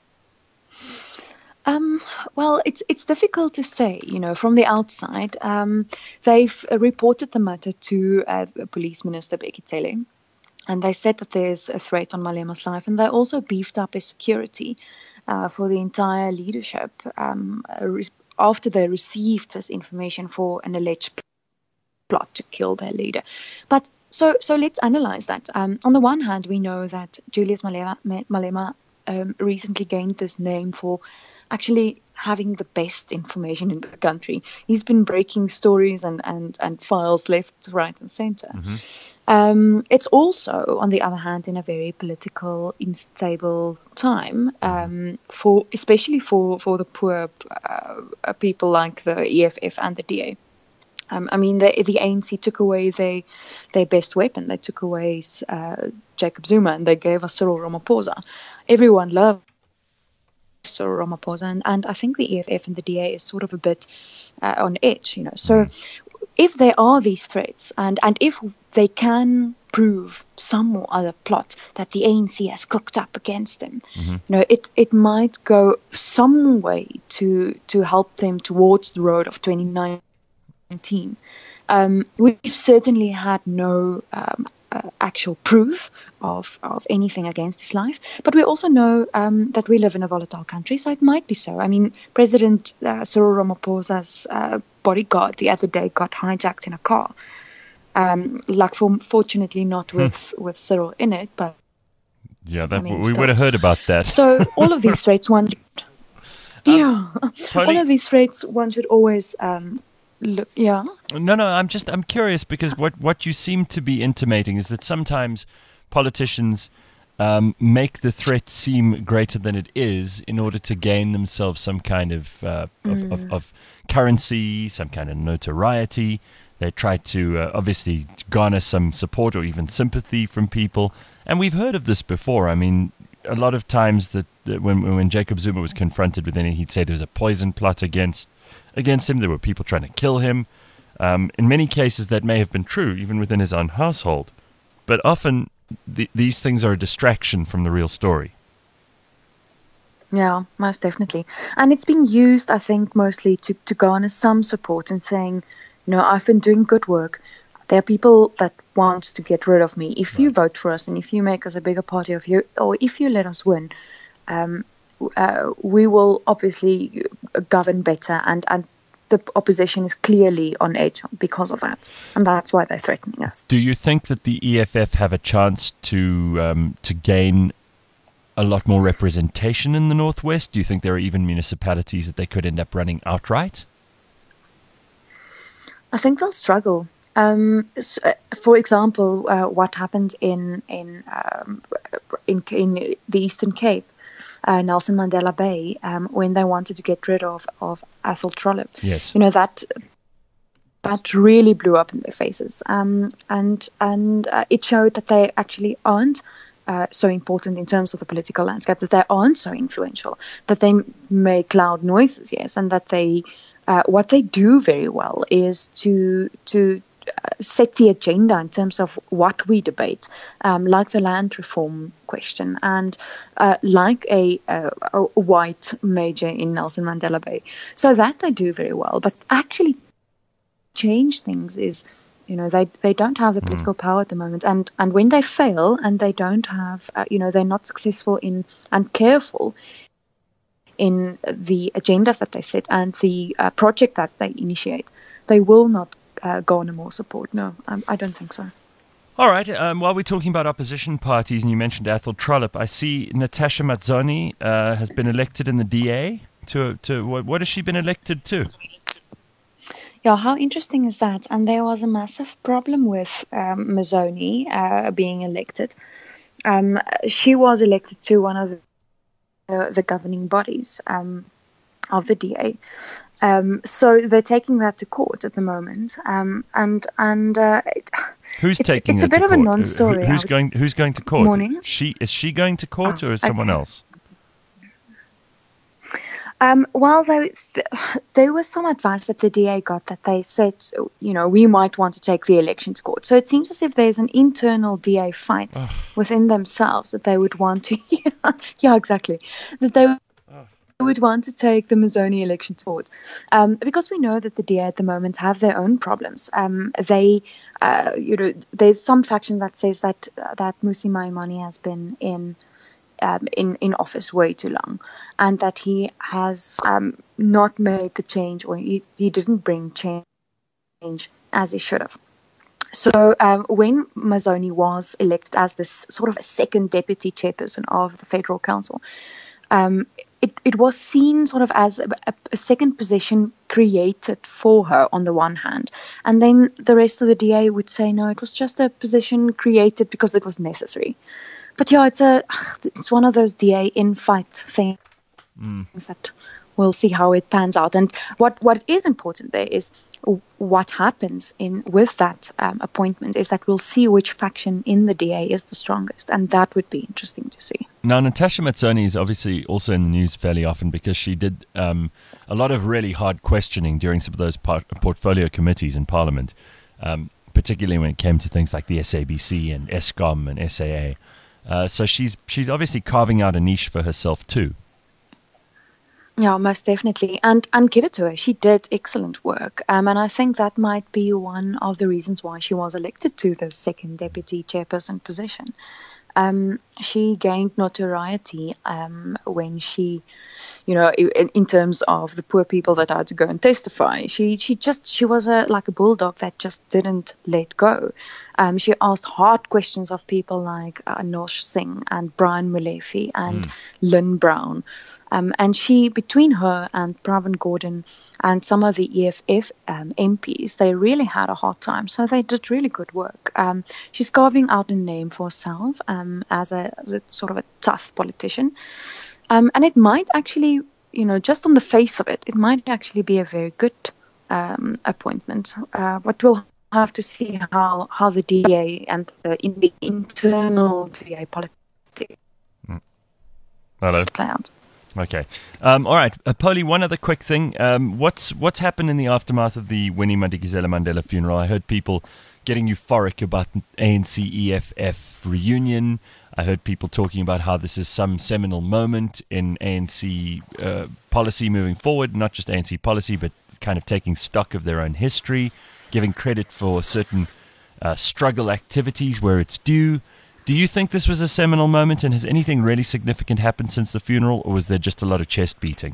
Um, well, it's it's difficult to say, you know, from the outside. Um, they've uh, reported the matter to uh, Police Minister Bekkie Cele, and they said that there's a threat on Malema's life, and they also beefed up his security uh, for the entire leadership um, re- after they received this information for an alleged plot to kill their leader. But so so let's analyze that. Um, on the one hand, we know that Julius Malema, Malema um, recently gained this name for actually having the best information in the country. He's been breaking stories and, and, and files left, right, and center. Mm-hmm. Um, it's also, on the other hand, in a very political, unstable time, um, for especially for, for the poor uh, people like the E F F and the D A. Um, I mean, the, the A N C took away their, their best weapon. They took away uh, Jacob Zuma, and they gave us Cyril Ramaphosa. Everyone loved Cyril Ramaphosa, and, and I think the E F F and the D A is sort of a bit uh, on edge, you know. So if there are these threats, and, and if they can prove some or other plot that the A N C has cooked up against them, mm-hmm. you know, it, it might go some way to to help them towards the road of twenty nineteen. Um, we've certainly had no um, uh, actual proof of, of anything against his life, but we also know um, that we live in a volatile country, so it might be so. I mean, President uh, Cyril Ramaphosa's uh, bodyguard the other day got hijacked in a car. Um, like, for, fortunately, not with, with Cyril in it, but yeah, that, I mean, we still. would have heard about that. So all of these threats, one, yeah, Polly- all of these threats, one should always. Um, Look, yeah. No, no. I'm just I'm curious because what what you seem to be intimating is that sometimes politicians um, make the threat seem greater than it is in order to gain themselves some kind of uh, Mm. of, of, of currency, some kind of notoriety. They try to uh, obviously garner some support or even sympathy from people, and we've heard of this before. I mean, a lot of times that, that when when Jacob Zuma was confronted with anything, he'd say there was a poison plot against. against him. There were people trying to kill him. Um, in many cases, that may have been true, even within his own household. But often, th- these things are a distraction from the real story. Yeah, most definitely. And it's been used, I think, mostly to, to garner some support and saying, you know, I've been doing good work. There are people that want to get rid of me. If right. you vote for us and if you make us a bigger party of you, or if you let us win, um, Uh, we will obviously govern better, and, and the opposition is clearly on edge because of that, and that's why they're threatening us. Do you think that the E F F have a chance to um, to gain a lot more representation in the Northwest? Do you think there are even municipalities that they could end up running outright? I think they'll struggle. Um, so, for example, uh, what happened in in, um, in in the Eastern Cape. Uh, Nelson Mandela Bay, um, when they wanted to get rid of, of Athol Trollip. Yes. You know, that that really blew up in their faces. Um, and and uh, it showed that they actually aren't uh, so important in terms of the political landscape, that they aren't so influential, that they make loud noises, yes, and that they, uh, what they do very well is to to Uh, set the agenda in terms of what we debate, um, like the land reform question, and uh, like a, a, a white major in Nelson Mandela Bay. So that they do very well, but actually change things is You know, they they don't have the political power at the moment, and and when they fail and they don't have, uh, you know, they're not successful in and careful in the agendas that they set and the uh, project that they initiate, they will not uh, garner more support. No, I, I don't think so. All right. Um, while we're talking about opposition parties, and you mentioned Athol Trollip, I see Natasha Mazzoni uh, has been elected in the D A. To to what, what has she been elected to? Yeah, how interesting is that? And there was a massive problem with um, Mazzoni uh, being elected. Um, she was elected to one of the, the, the governing bodies um, of the D A. Um, so they're taking that to court at the moment. Um, and and uh, it, who's it's, taking it's it a bit to of court? a non-story. Who, who's going Who's going to court? Morning. She is she going to court, Oh, or is someone okay. else? Um, well, there, there was some advice that the D A got that they said, you know, we might want to take the election to court. So it seems as if there's an internal D A fight Ugh. within themselves that they would want to, yeah, exactly, that they would want to take the Mazzoni election to court. Um, because we know that the D A at the moment have their own problems. Um, they, uh, you know, there's some faction that says that, uh, that Musi Maimane has been in Um, in, in office way too long, and that he has um, not made the change, or he, he didn't bring change as he should have. So um, when Mazzoni was elected as this sort of a second deputy chairperson of the Federal Council, um, it, it was seen sort of as a, a second position created for her on the one hand, and then the rest of the D A would say, no, it was just a position created because it was necessary. But yeah, it's a it's one of those D A infight things mm. that we'll see how it pans out. And what, what is important there is what happens in with that um, appointment is that we'll see which faction in the D A is the strongest, and that would be interesting to see. Now, Natasha Mazzoni is obviously also in the news fairly often because she did um, a lot of really hard questioning during some of those par- portfolio committees in Parliament, um, particularly when it came to things like the S A B C and ESCOM and S A A. Uh, so she's she's obviously carving out a niche for herself too. Yeah, most definitely. And and give it to her. She did excellent work. Um, and I think that might be one of the reasons why she was elected to the second deputy chairperson position. Um, she gained notoriety um, when she, you know, in, in terms of the poor people that had to go and testify. She she just she was a like a bulldog that just didn't let go. Um, she asked hard questions of people like uh, Nosh Singh and Brian Molefe and mm. Lynn Brown. Um, and she, between her and Pravin Gordhan and some of the E F F um, M Ps, they really had a hard time. So they did really good work. Um, she's carving out a name for herself um, as, a, as a sort of a tough politician. Um, and it might actually, you know, just on the face of it, it might actually be a very good um, appointment. Uh, but we'll have to see how, how the D A and the, in the internal D A politics mm. Hello. play out. Okay. Um, all right. Uh, Polly, one other quick thing. Um, what's what's happened in the aftermath of the Winnie Madikizela Mandela funeral? I heard people getting euphoric about A N C E F F reunion. I heard people talking about how this is some seminal moment in A N C uh, policy moving forward, not just A N C policy, but kind of taking stock of their own history, giving credit for certain uh, struggle activities where it's due. Do you think this was a seminal moment, and has anything really significant happened since the funeral, or was there just a lot of chest beating?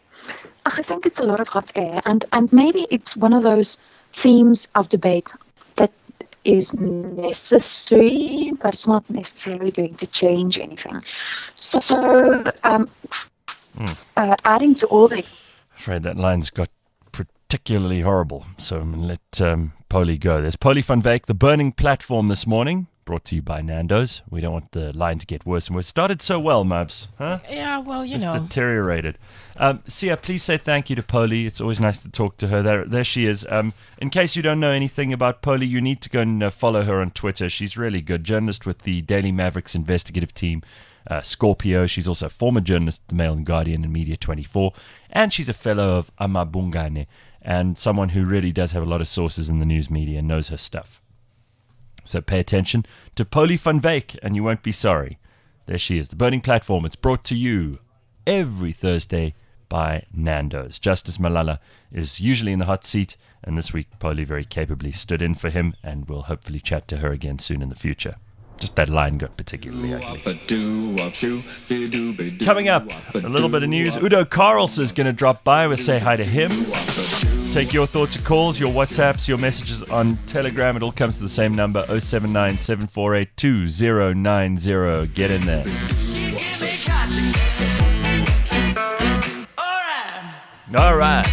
I think it's a lot of hot air, and, and maybe it's one of those themes of debate that is necessary, but it's not necessarily going to change anything. So, so um, mm. uh, adding to all this... I'm afraid that line's got particularly horrible, so I'm going to let um, Polly go. There's Polly van Wyk, The Burning Platform this morning. Brought to you by Nando's. We don't want the line to get worse and worse. Started so well, Mabs, huh? Yeah, well, you Just know. deteriorated. Um, Sia, please say thank you to Polly. It's always nice to talk to her. There, there she is. Um, in case you don't know anything about Polly, you need to go and uh, follow her on Twitter. She's really good. Journalist with the Daily Mavericks investigative team, uh, Scorpio. She's also a former journalist at the Mail and Guardian and Media twenty-four. And she's a fellow of Amabungane and someone who really does have a lot of sources in the news media and knows her stuff. So pay attention to Polly van Wyk and you won't be sorry. There she is, The Burning Platform. It's brought to you every Thursday by Nando's. Justice Malala is usually in the hot seat, and this week Polly very capably stood in for him, and we'll hopefully chat to her again soon in the future. Just that line got particularly ugly. Coming up, a little bit of news. Udo Carls is going to drop by. We'll say hi to him. Take your thoughts and calls, your WhatsApps, your messages on Telegram. It all comes to the same number, oh seven nine, seven four eight, two oh nine oh. Get in there. All right.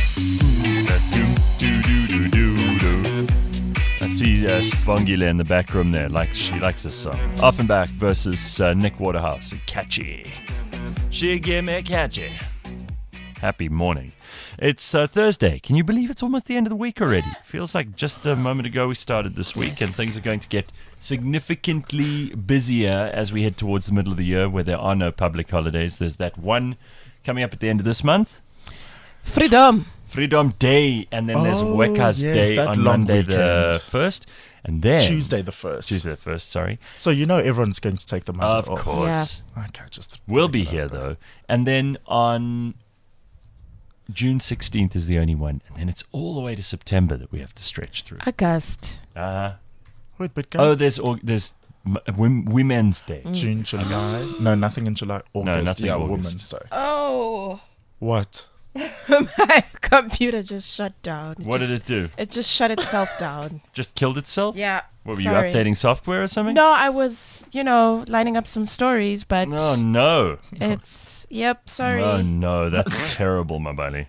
I see uh, Spongile in the back room there. Like she likes this song. Offenbach versus uh, Nick Waterhouse. Catchy. She give me catchy. Happy morning. It's uh, Thursday. Can you believe it's almost the end of the week already? Feels like just a moment ago we started this week, and things are going to get significantly busier as we head towards the middle of the year where there are no public holidays. There's that one coming up at the end of this month. Freedom. Freedom Day, and then there's Oh, Workers' yes, Day that on long Monday the weekend. first, and then Tuesday the first. Tuesday the first, sorry. So you know everyone's going to take the Monday Of off. course. Okay, just We'll be regular, here, bro. though. And then on June sixteenth is the only one, and then it's all the way to September that we have to stretch through. August. Uh, Wait, but guys, oh, there's au- there's m- Wom- Women's Day. June, July. No, nothing in July. August. nothing yeah, in woman. August. Sorry. Oh. What? My computer just shut down. What just, did it do? It just shut itself down. Just killed itself? Yeah. What, were sorry. you updating software or something? No, I was, you know, lining up some stories, but Oh, no. it's, yep, sorry. Oh, no. That's terrible, Mabali.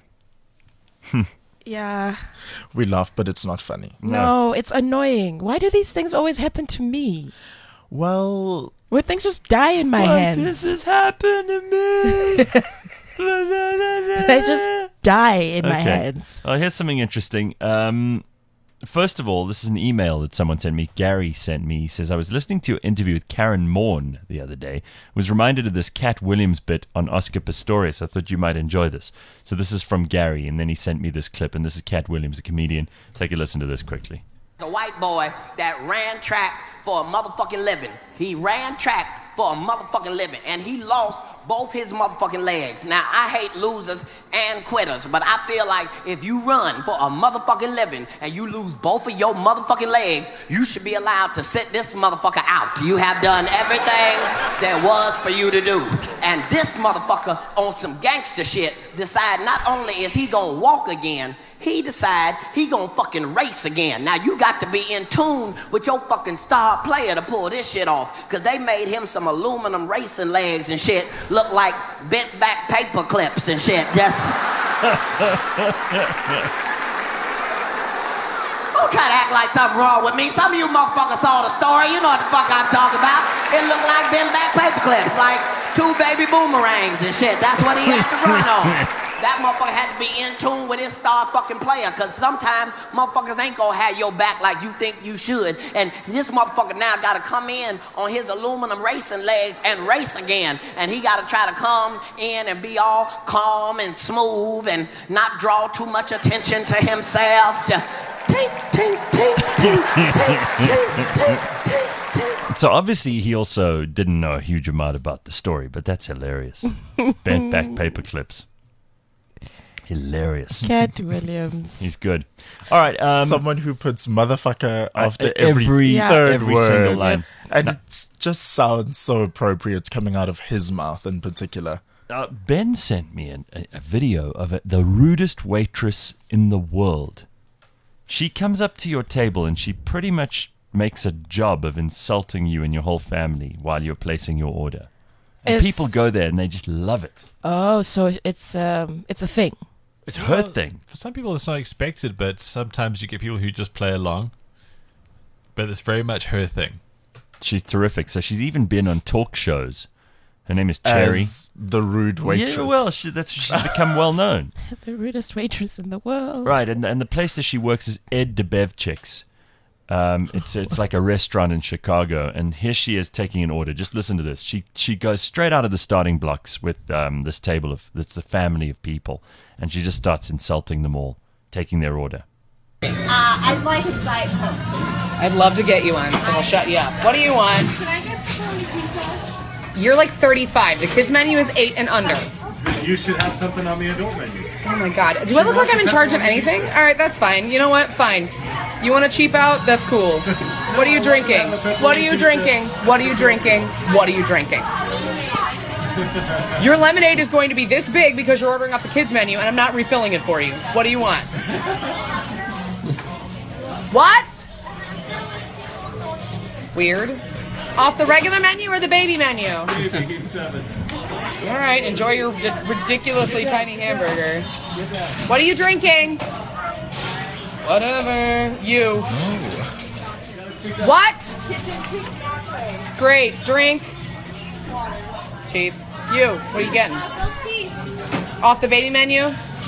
Yeah. We laugh, but it's not funny. No, it's annoying. Why do these things always happen to me? Well, Where things just die in my hands. This has happened to me. They just die in my Okay. hands. Oh, here's something interesting. Um, first of all, this is an email that someone sent me. Gary sent me. He says, I was listening to your interview with Karen Morn the other day. Was reminded of this Cat Williams bit on Oscar Pistorius. I thought you might enjoy this. So this is from Gary, and then he sent me this clip, and this is Cat Williams, a comedian. Take a listen to this quickly. A white boy that ran track for a motherfucking living. He ran track for a motherfucking living, and he lost both his motherfucking legs. Now, I hate losers and quitters, but I feel like if you run for a motherfucking living and you lose both of your motherfucking legs, you should be allowed to sit this motherfucker out. You have done everything there was for you to do. And this motherfucker on some gangster shit decide not only is he gonna walk again, he decide he gonna fucking race again. Now you got to be in tune with your fucking star player to pull this shit off, cause they made him some aluminum racing legs and shit look like bent back paper clips and shit. Just don't try to act like something wrong with me. Some of you motherfuckers saw the story. You know what the fuck I'm talking about. It looked like bent back paper clips, like two baby boomerangs and shit. That's what he had to run on. That motherfucker had to be in tune with his star fucking player, cause sometimes motherfuckers ain't gonna have your back like you think you should. And this motherfucker now gotta come in on his aluminum racing legs and race again. And he gotta try to come in and be all calm and smooth and not draw too much attention to himself. To tink, tink, tink, tink, tink, tink, tink, tink, tink. So obviously he also didn't know a huge amount about the story, but that's hilarious. Bent back paper clips. Hilarious. Cat Williams. He's good. All right. Um, someone who puts motherfucker I- after every- every, Yeah. third every word. single line. And it just sounds so appropriate coming out of his mouth in particular. Uh, Ben sent me an, a, a video of a, the rudest waitress in the world. She comes up to your table and she pretty much makes a job of insulting you and your whole family while you're placing your order. And It's- people go there and they just love it. Oh, so it's um, it's a thing. It's her thing. For some people, it's not expected, but sometimes you get people who just play along. But it's very much her thing. She's terrific. So she's even been on talk shows. Her name is Cherry. As the rude waitress. Yeah, well, she, that's she's become well known. The rudest waitress in the world. Right, and and the place that she works is Ed DeBevchicks. Um, it's it's like a restaurant in Chicago, and here she is taking an order. Just listen to this. She she goes straight out of the starting blocks with um, this table of that's a family of people, and she just starts insulting them all, taking their order. Uh, I'd like a Diet Coke. I'd love to get you one, but I'll shut you up. What do you want? Can I get chili pizza? You're like thirty-five. The kids menu is eight and under. Okay. You should have something on the adult menu. Oh my god. Do I look like I'm in charge of anything? Alright, that's fine. You know what? Fine. You want to cheap out? That's cool. What are you drinking? What are you drinking? What are you drinking? What are you drinking? Your lemonade is going to be this big because you're ordering off the kids menu and I'm not refilling it for you. What do you want? What? Weird. Off the regular menu or the baby menu? Baby, seven. All right, enjoy your ridiculously tiny hamburger. What are you drinking? Whatever. You. What? Great. Drink. Cheap. You. What are you getting? Off the baby menu?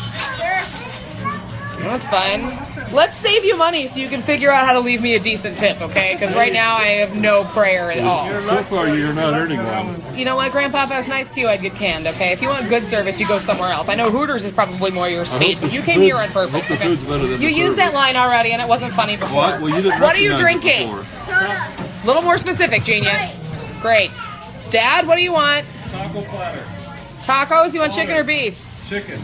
That's fine. Let's save you money so you can figure out how to leave me a decent tip, okay? Because right now I have no prayer at all. So far, you're not earning one. You know what, Grandpa? If I was nice to you, I'd get canned, okay? If you want good service, you go somewhere else. I know Hooters is probably more your speed, but you came here on purpose. Hope the food's better than You the used that line already, and it wasn't funny before. What? Well, you didn't what are you recognize it drinking? before. A little more specific, genius. Great. Dad, what do you want? Taco platter. Tacos? You want chicken or beef? Chicken.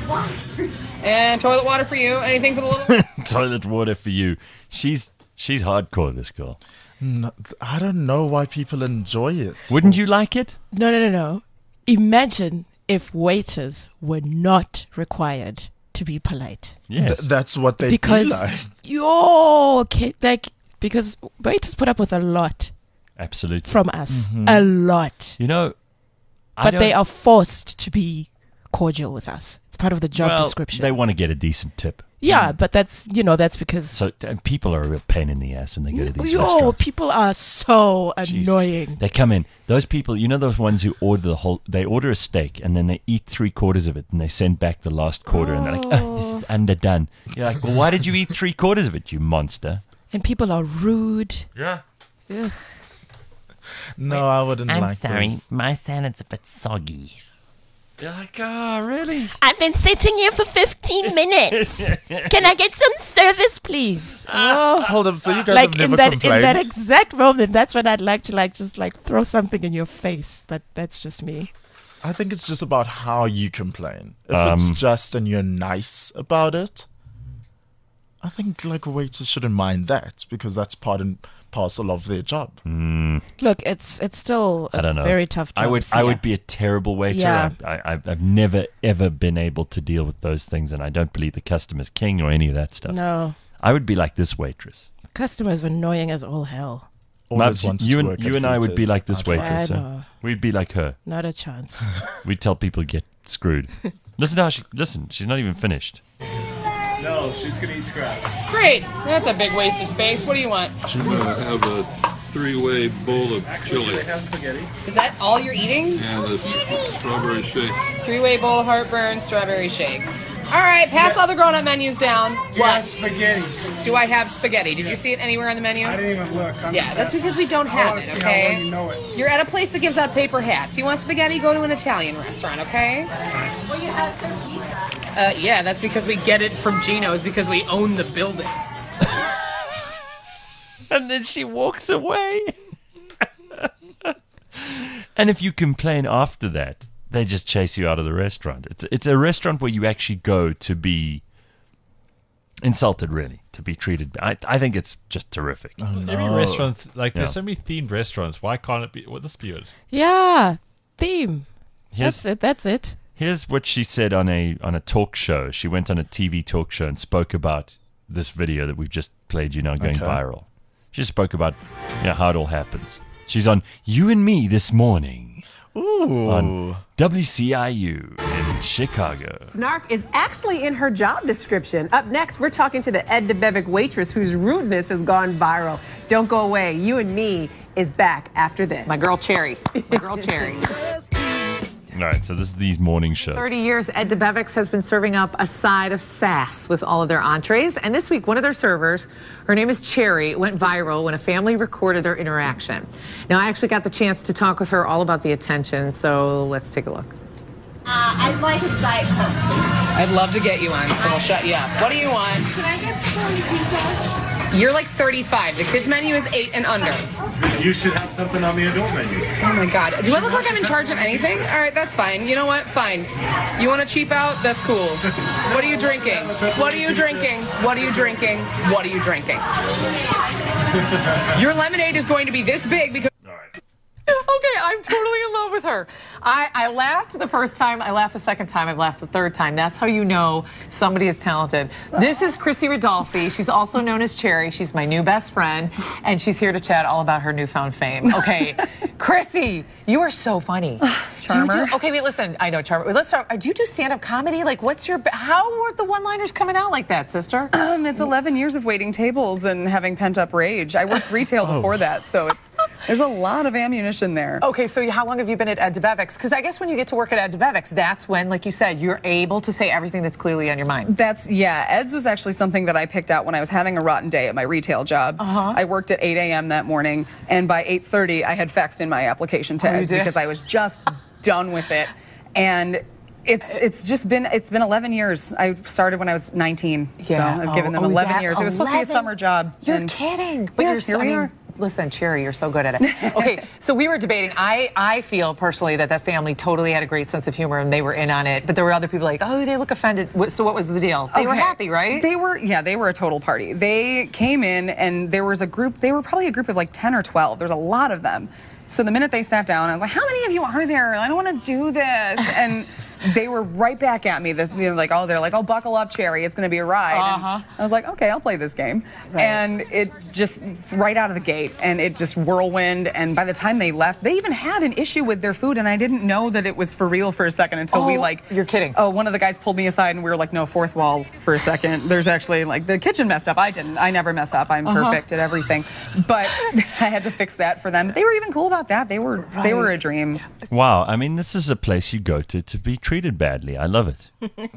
And toilet water for you. Anything for the little... Toilet water for you. She's she's hardcore, this girl. No, I don't know why people enjoy it. Wouldn't you like it? No, no, no, no. Imagine if waiters were not required to be polite. Yes. Th- that's what they Because be like. you're okay, like because waiters put up with a lot Absolutely. from us, Mm-hmm. a lot, You know, I but don't- they are forced to be cordial with us. It's part of the job well, description. They want to get a decent tip. Yeah, but that's you know that's because So uh, people are a real pain in the ass when they go to these yo, restaurants. people are so Jesus. annoying. They come in. Those people, you know, those ones who order the whole. They order a steak and then they eat three quarters of it and they send back the last quarter and they're like, "Oh, this is underdone." You're like, "Well, why did you eat three quarters of it, you monster?" And people are rude. Yeah. Ugh. No, I wouldn't like this. my salad's a bit soggy. You're like, "Oh, really?" I've been sitting here for fifteen minutes. Can I get some service, please? Oh, hold up. So you guys Like have in never that in complained? that exact moment, that's when I'd like to like just like throw something in your face. But that's just me. I think it's just about how you complain. If Um, it's just and you're nice about it, I think like waiters shouldn't mind that because that's part and parcel of their job. Look, it's it's still a I don't know. very tough job. I would, I Sia. would be a terrible waiter. Yeah. I, I, I've- I've never ever been able to deal with those things, and I don't believe the customer's king or any of that stuff. No, I would be like this waitress. customers annoying as all hell. Always Mabs, wanted you to and work you at and I would be Hooters. like this I'd- waitress. I So know. we'd be like her. Not a chance. We'd tell people get screwed. Listen to how she listen. She's not even finished. No, she's gonna eat scraps. Great. That's a big waste of space. What do you want? I have a three-way bowl of chili. Is that all you're eating? And a strawberry shake. Three-way bowl of heartburn, strawberry shake. All right, pass all the grown-up menus down. What? Spaghetti. Do I have spaghetti? Did you see it anywhere on the menu? I didn't even look. I'm, Yeah, that's because we don't I have wanna it, see how well okay? you know it. You're at a place that gives out paper hats. You want spaghetti? Go to an Italian restaurant, okay? Well, you have some pizza. Uh, yeah, that's because we get it from Gino's because we own the building. And then she walks away. And if you complain after that, they just chase you out of the restaurant. It's it's a restaurant where you actually go to be insulted, really, to be treated. I I think it's just terrific. Every no. restaurant, like, there's Yeah. so many themed restaurants. Why can't it be? What this be it? Yeah, theme. Here's, That's it. That's it. here's what she said on a on a talk show. She went on a T V talk show and spoke about this video that we've just played you now going Okay. viral. She just spoke about you know, how it all happens. She's on You and Me this morning Ooh. on W C I U in Chicago. Snark is actually in her job description. Up next, we're talking to the Ed DeBevick waitress whose rudeness has gone viral. Don't go away. You and Me is back after this. My girl Cherry. My girl Cherry. All right, so this is these morning shows. thirty years, Ed DeBevick's has been serving up a side of sass with all of their entrees. And this week, one of their servers, her name is Cherry, went viral when a family recorded their interaction. Now, I actually got the chance to talk with her all about the attention, so let's take a look. Uh, I'd like a Diet Coke. I'd love to get you one, but I'll shut you up. What do you want? Can I get some pizza? You're like thirty-five. The kids menu is eight and under. You should have something on the adult menu. Oh my god. Do I look like I'm in charge of anything? All right, that's fine. You know what? Fine. You want to cheap out? That's cool. What are you drinking? What are you drinking? What are you drinking? What are you drinking? Your lemonade is going to be this big because... Okay, I'm totally in love with her. I, I laughed the first time. I laughed the second time. I've laughed the third time. That's how you know somebody is talented. This is Chrissy Rodolfi. She's also known as Cherry. She's my new best friend, and she's here to chat all about her newfound fame. Okay, Chrissy, you are so funny. Charmer. Do you do, okay, wait, listen. I know, Charmer. Let's start. Do you do stand-up comedy? Like, what's your... How are the one-liners coming out like that, sister? Um, it's eleven years of waiting tables and having pent-up rage. I worked retail Oh. before that, so it's there's a lot of ammunition there. Okay, so how long have you been at Ed DeBevick's? Because I guess when you get to work at Ed DeBevick's, that's when, like you said, you're able to say everything that's clearly on your mind. That's, yeah, Ed's was actually something that I picked out when I was having a rotten day at my retail job. Uh-huh. I worked at eight a.m. that morning, and by eight thirty, I had faxed in my application to Oh, you Ed's did? because I was just done with it. And it's it's just been, it's been eleven years. I started when I was nineteen, so I've given them Oh, eleven that- years. It was supposed to be a eleven? summer job. You're and- kidding. But Yeah, you're here I we mean, are. Listen, Cherry, you're so good at it. Okay, so we were debating. I, I feel personally that that family totally had a great sense of humor and they were in on it. But there were other people like, oh, they look offended. What- So what was the deal? They were Okay. happy, right? They were, yeah, they were a total party. They came in and there was a group, they were probably a group of like ten or twelve. There's a lot of them. So the minute they sat down, I was like, how many of you are there? I don't want to do this. And they were right back at me. The, you know, like, oh, they're like, oh, buckle up, Cherry. It's going to be a ride. And Uh-huh. I was like, okay, I'll play this game. Right. And it just, right out of the gate, and it just whirlwind. And by the time they left, they even had an issue with their food, and I didn't know that it was for real for a second until we Oh, like, you're kidding. Oh, one of the guys pulled me aside, and we were like, no, fourth wall for a second. There's actually, like, the kitchen messed up. I didn't. I never mess up. I'm Uh-huh. perfect at everything. But I had to fix that for them. But they were even cool about that. They were, they were a dream. Wow, I mean, this is a place you go to to be treated badly. I love it.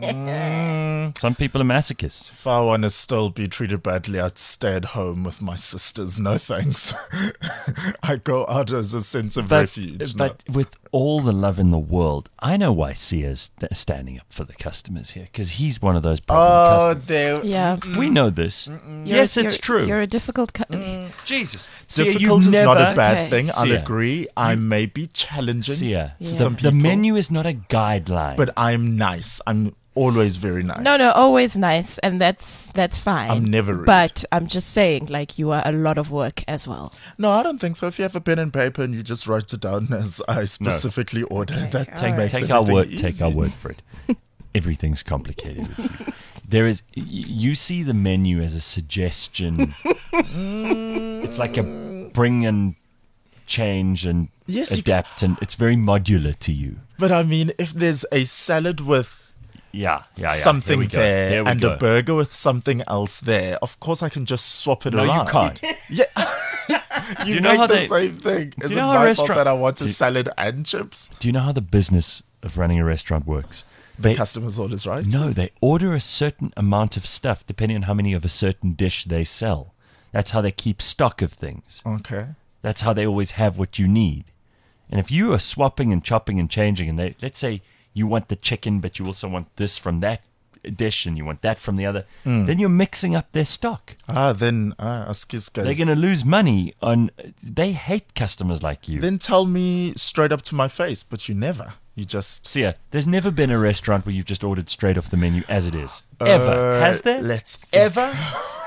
Mm, Some people are masochists. if I want to still be treated badly, I'd stay at home with my sisters. No thanks. I go out as a sense of But, refuge. but with all the love in the world, I know why Sia's st- standing up for the customers here, because he's one of those problem Oh, customers. they. Yeah. We know this. You're- Yes, it's you're- true. You're a difficult... Cu- Jesus. Sia, Difficult you is not a never- bad Okay. thing. I'll Sia, agree. I may be challenging Sia, to the, some the people, menu is not a guideline. but I'm nice. I'm always very nice. No, no, always nice, and that's that's fine. I'm never rude. But I'm just saying, like, you are a lot of work as well. No, I don't think so. If you have a pen and paper and you just write it down as I specifically ordered, that take makes take our everything word. easy. Take our word for it. Everything's complicated with you. There is. y- You see the menu as a suggestion. It's like a bring and change and Yes, you adapt, and it's very modular to you. But I mean, if there's a salad with Yeah, yeah, yeah. something Here we go. there Here we and go. a burger with something else there, of course I can just swap it No, around. you can't. Yeah. you you know make how the they- same thing. do Is you it know how a my restaurant- fault that I want a do- salad and chips? Do you know how the business of running a restaurant works? The They- customer's orders, right? No, they order a certain amount of stuff depending on how many of a certain dish they sell. That's how they keep stock of things. Okay. That's how they always have what you need. And if you are swapping and chopping and changing, and they, let's say you want the chicken, but you also want this from that dish and you want that from the other, Mm. then you're mixing up their stock. Ah, then ah, excuse guys. They're going to lose money on. They hate customers like you. Then tell me straight up to my face, but you never. You just. See, there's never been a restaurant where you've just ordered straight off the menu as it is. Ever. Uh, Has there? Let's think. Ever?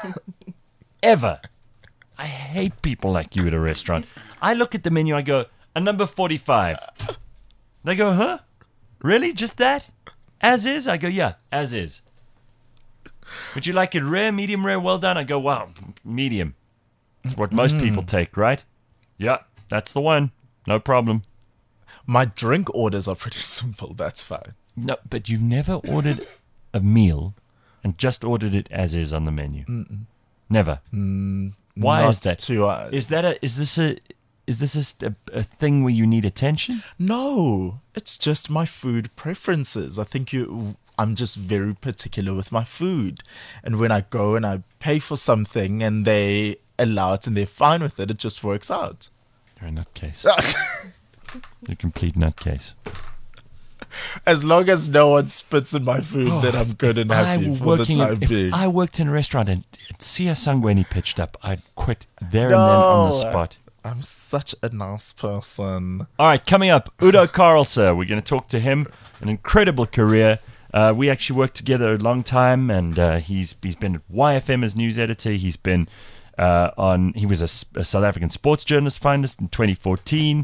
Ever. I hate people like you at a restaurant. I look at the menu, I go, a number forty-five. They go, huh? Really? Just that? As is? I go, yeah, as is. Would you like it rare, medium rare, well done? I go, wow, medium. It's what most Mm. people take, right? Yeah, that's the one. No problem. My drink orders are pretty simple. That's fine. No, but you've never ordered a meal and just ordered it as is on the menu. Mm-mm. Never. Mm, Why not is that? to, uh, Is that a? Is this a? Is this a, st- a, a thing where you need attention? No, it's just my food preferences. I think you. I'm just very particular with my food, and when I go and I pay for something and they allow it and they're fine with it, it just works out. You're a nutcase. You're a complete nutcase. As long as no one spits in my food, Oh, then I'm good and I happy were for the working time if being. I worked in a restaurant and Sia Sangweni pitched up, I'd quit there and then on the No, spot. I'm such a nice person. All right, coming up, Udo Karlsson. We're going to talk to him. An incredible career. Uh, we actually worked together a long time, and uh, he's he's been at Y F M as news editor. He's been uh, on. He was a, s- a South African sports journalist finalist in twenty fourteen.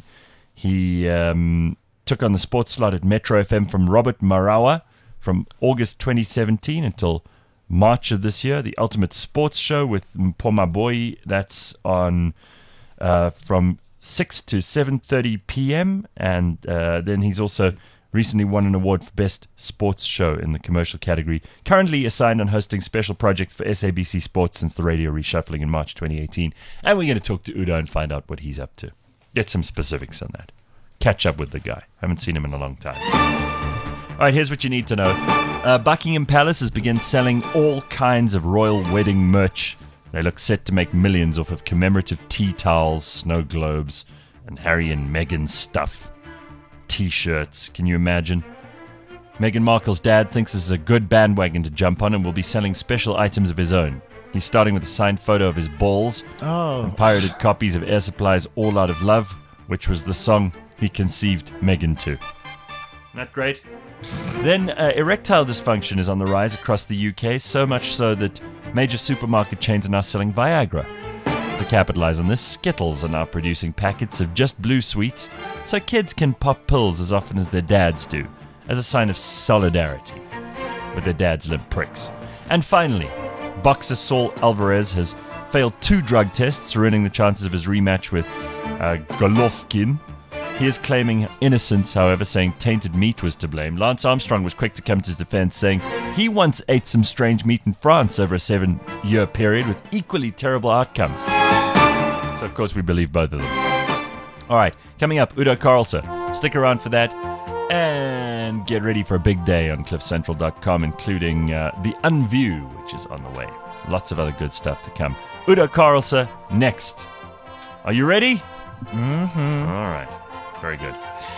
He um, took on the sports slot at Metro F M from Robert Marawa from August twenty seventeen until March of this year. The Ultimate Sports Show with Mpoma Boy. That's on uh, from six to seven thirty p.m. And uh, then he's also recently won an award for Best Sports Show in the commercial category. Currently assigned on hosting special projects for S A B C Sports since the radio reshuffling in March twenty eighteen. And we're going to talk to Udo and find out what he's up to. Get some specifics on that. Catch up with the guy. Haven't seen him in a long time. All right, here's what you need to know. Uh, Buckingham Palace has begun selling all kinds of royal wedding merch. They look set to make millions off of commemorative tea towels, snow globes, and Harry and Meghan stuff. T-shirts, can you imagine? Meghan Markle's dad thinks this is a good bandwagon to jump on and will be selling special items of his own. He's starting with a signed photo of his balls Oh. and pirated copies of Air Supply's All Out of Love, which was the song he conceived Meghan to. Isn't that great? Then uh, erectile dysfunction is on the rise across the U K, so much so that major supermarket chains are now selling Viagra. To capitalize on this, Skittles are now producing packets of just blue sweets so kids can pop pills as often as their dads do, as a sign of solidarity with their dad's limp pricks. And finally, boxer Saul Alvarez has failed two drug tests, ruining the chances of his rematch with uh, Golovkin. He is claiming innocence, however, saying tainted meat was to blame. Lance Armstrong was quick to come to his defense, saying he once ate some strange meat in France over a seven-year period with equally terrible outcomes. So, of course, we believe both of them. All right, coming up, Udo Karlsson. Stick around for that. And get ready for a big day on cliff central dot com, including uh, The Unview, which is on the way. Lots of other good stuff to come. Udo Karlsson next. Are you ready? Mm-hmm. All right. Very good.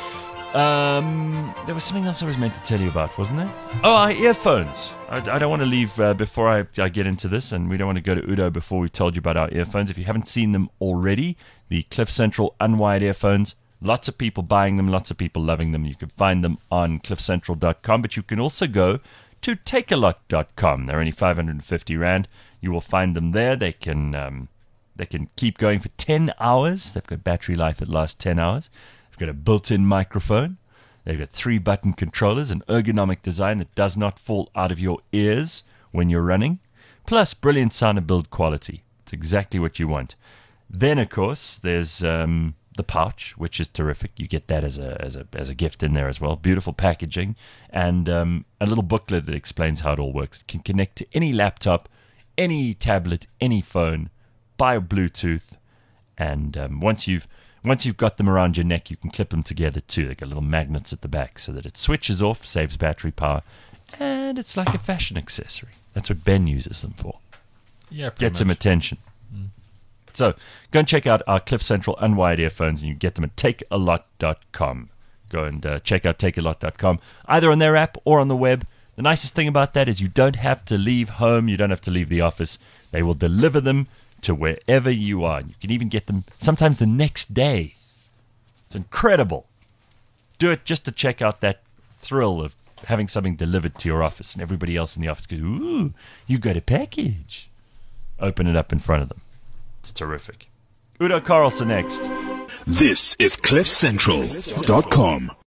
Um, there was something else I was meant to tell you about, wasn't there? Oh, our earphones. I, I don't want to leave uh, before I, I get into this, and we don't want to go to Udo before we've told you about our earphones. If you haven't seen them already, the Cliff Central unwired earphones, lots of people buying them, lots of people loving them. You can find them on cliff central dot com, but you can also go to take a lot dot com. They're only five hundred fifty rand. You will find them there. They can, um, they can keep going for ten hours. They've got battery life that lasts ten hours. They've got a built-in microphone. They've got three-button controllers, an ergonomic design that does not fall out of your ears when you're running, plus brilliant sound and build quality. It's exactly what you want. Then, of course, there's um, the pouch, which is terrific. You get that as a as a as a gift in there as well. Beautiful packaging and um, a little booklet that explains how it all works. It can connect to any laptop, any tablet, any phone, by Bluetooth, and um, once you've Once you've got them around your neck, you can clip them together too. They've got little magnets at the back so that it switches off, saves battery power, and it's like a fashion accessory. That's what Ben uses them for. Yeah, pretty Get some much. attention. Mm. So go and check out our Cliff Central unwired earphones, and you can get them at take a lot dot com. Go and uh, check out take a lot dot com, either on their app or on the web. The nicest thing about that is you don't have to leave home. You don't have to leave the office. They will deliver them to wherever you are. You can even get them sometimes the next day. It's incredible. Do it just to check out that thrill of having something delivered to your office, and everybody else in the office goes, "Ooh, you got a package." Open it up in front of them. It's terrific. Udo Karlsson next. This is cliff central dot com.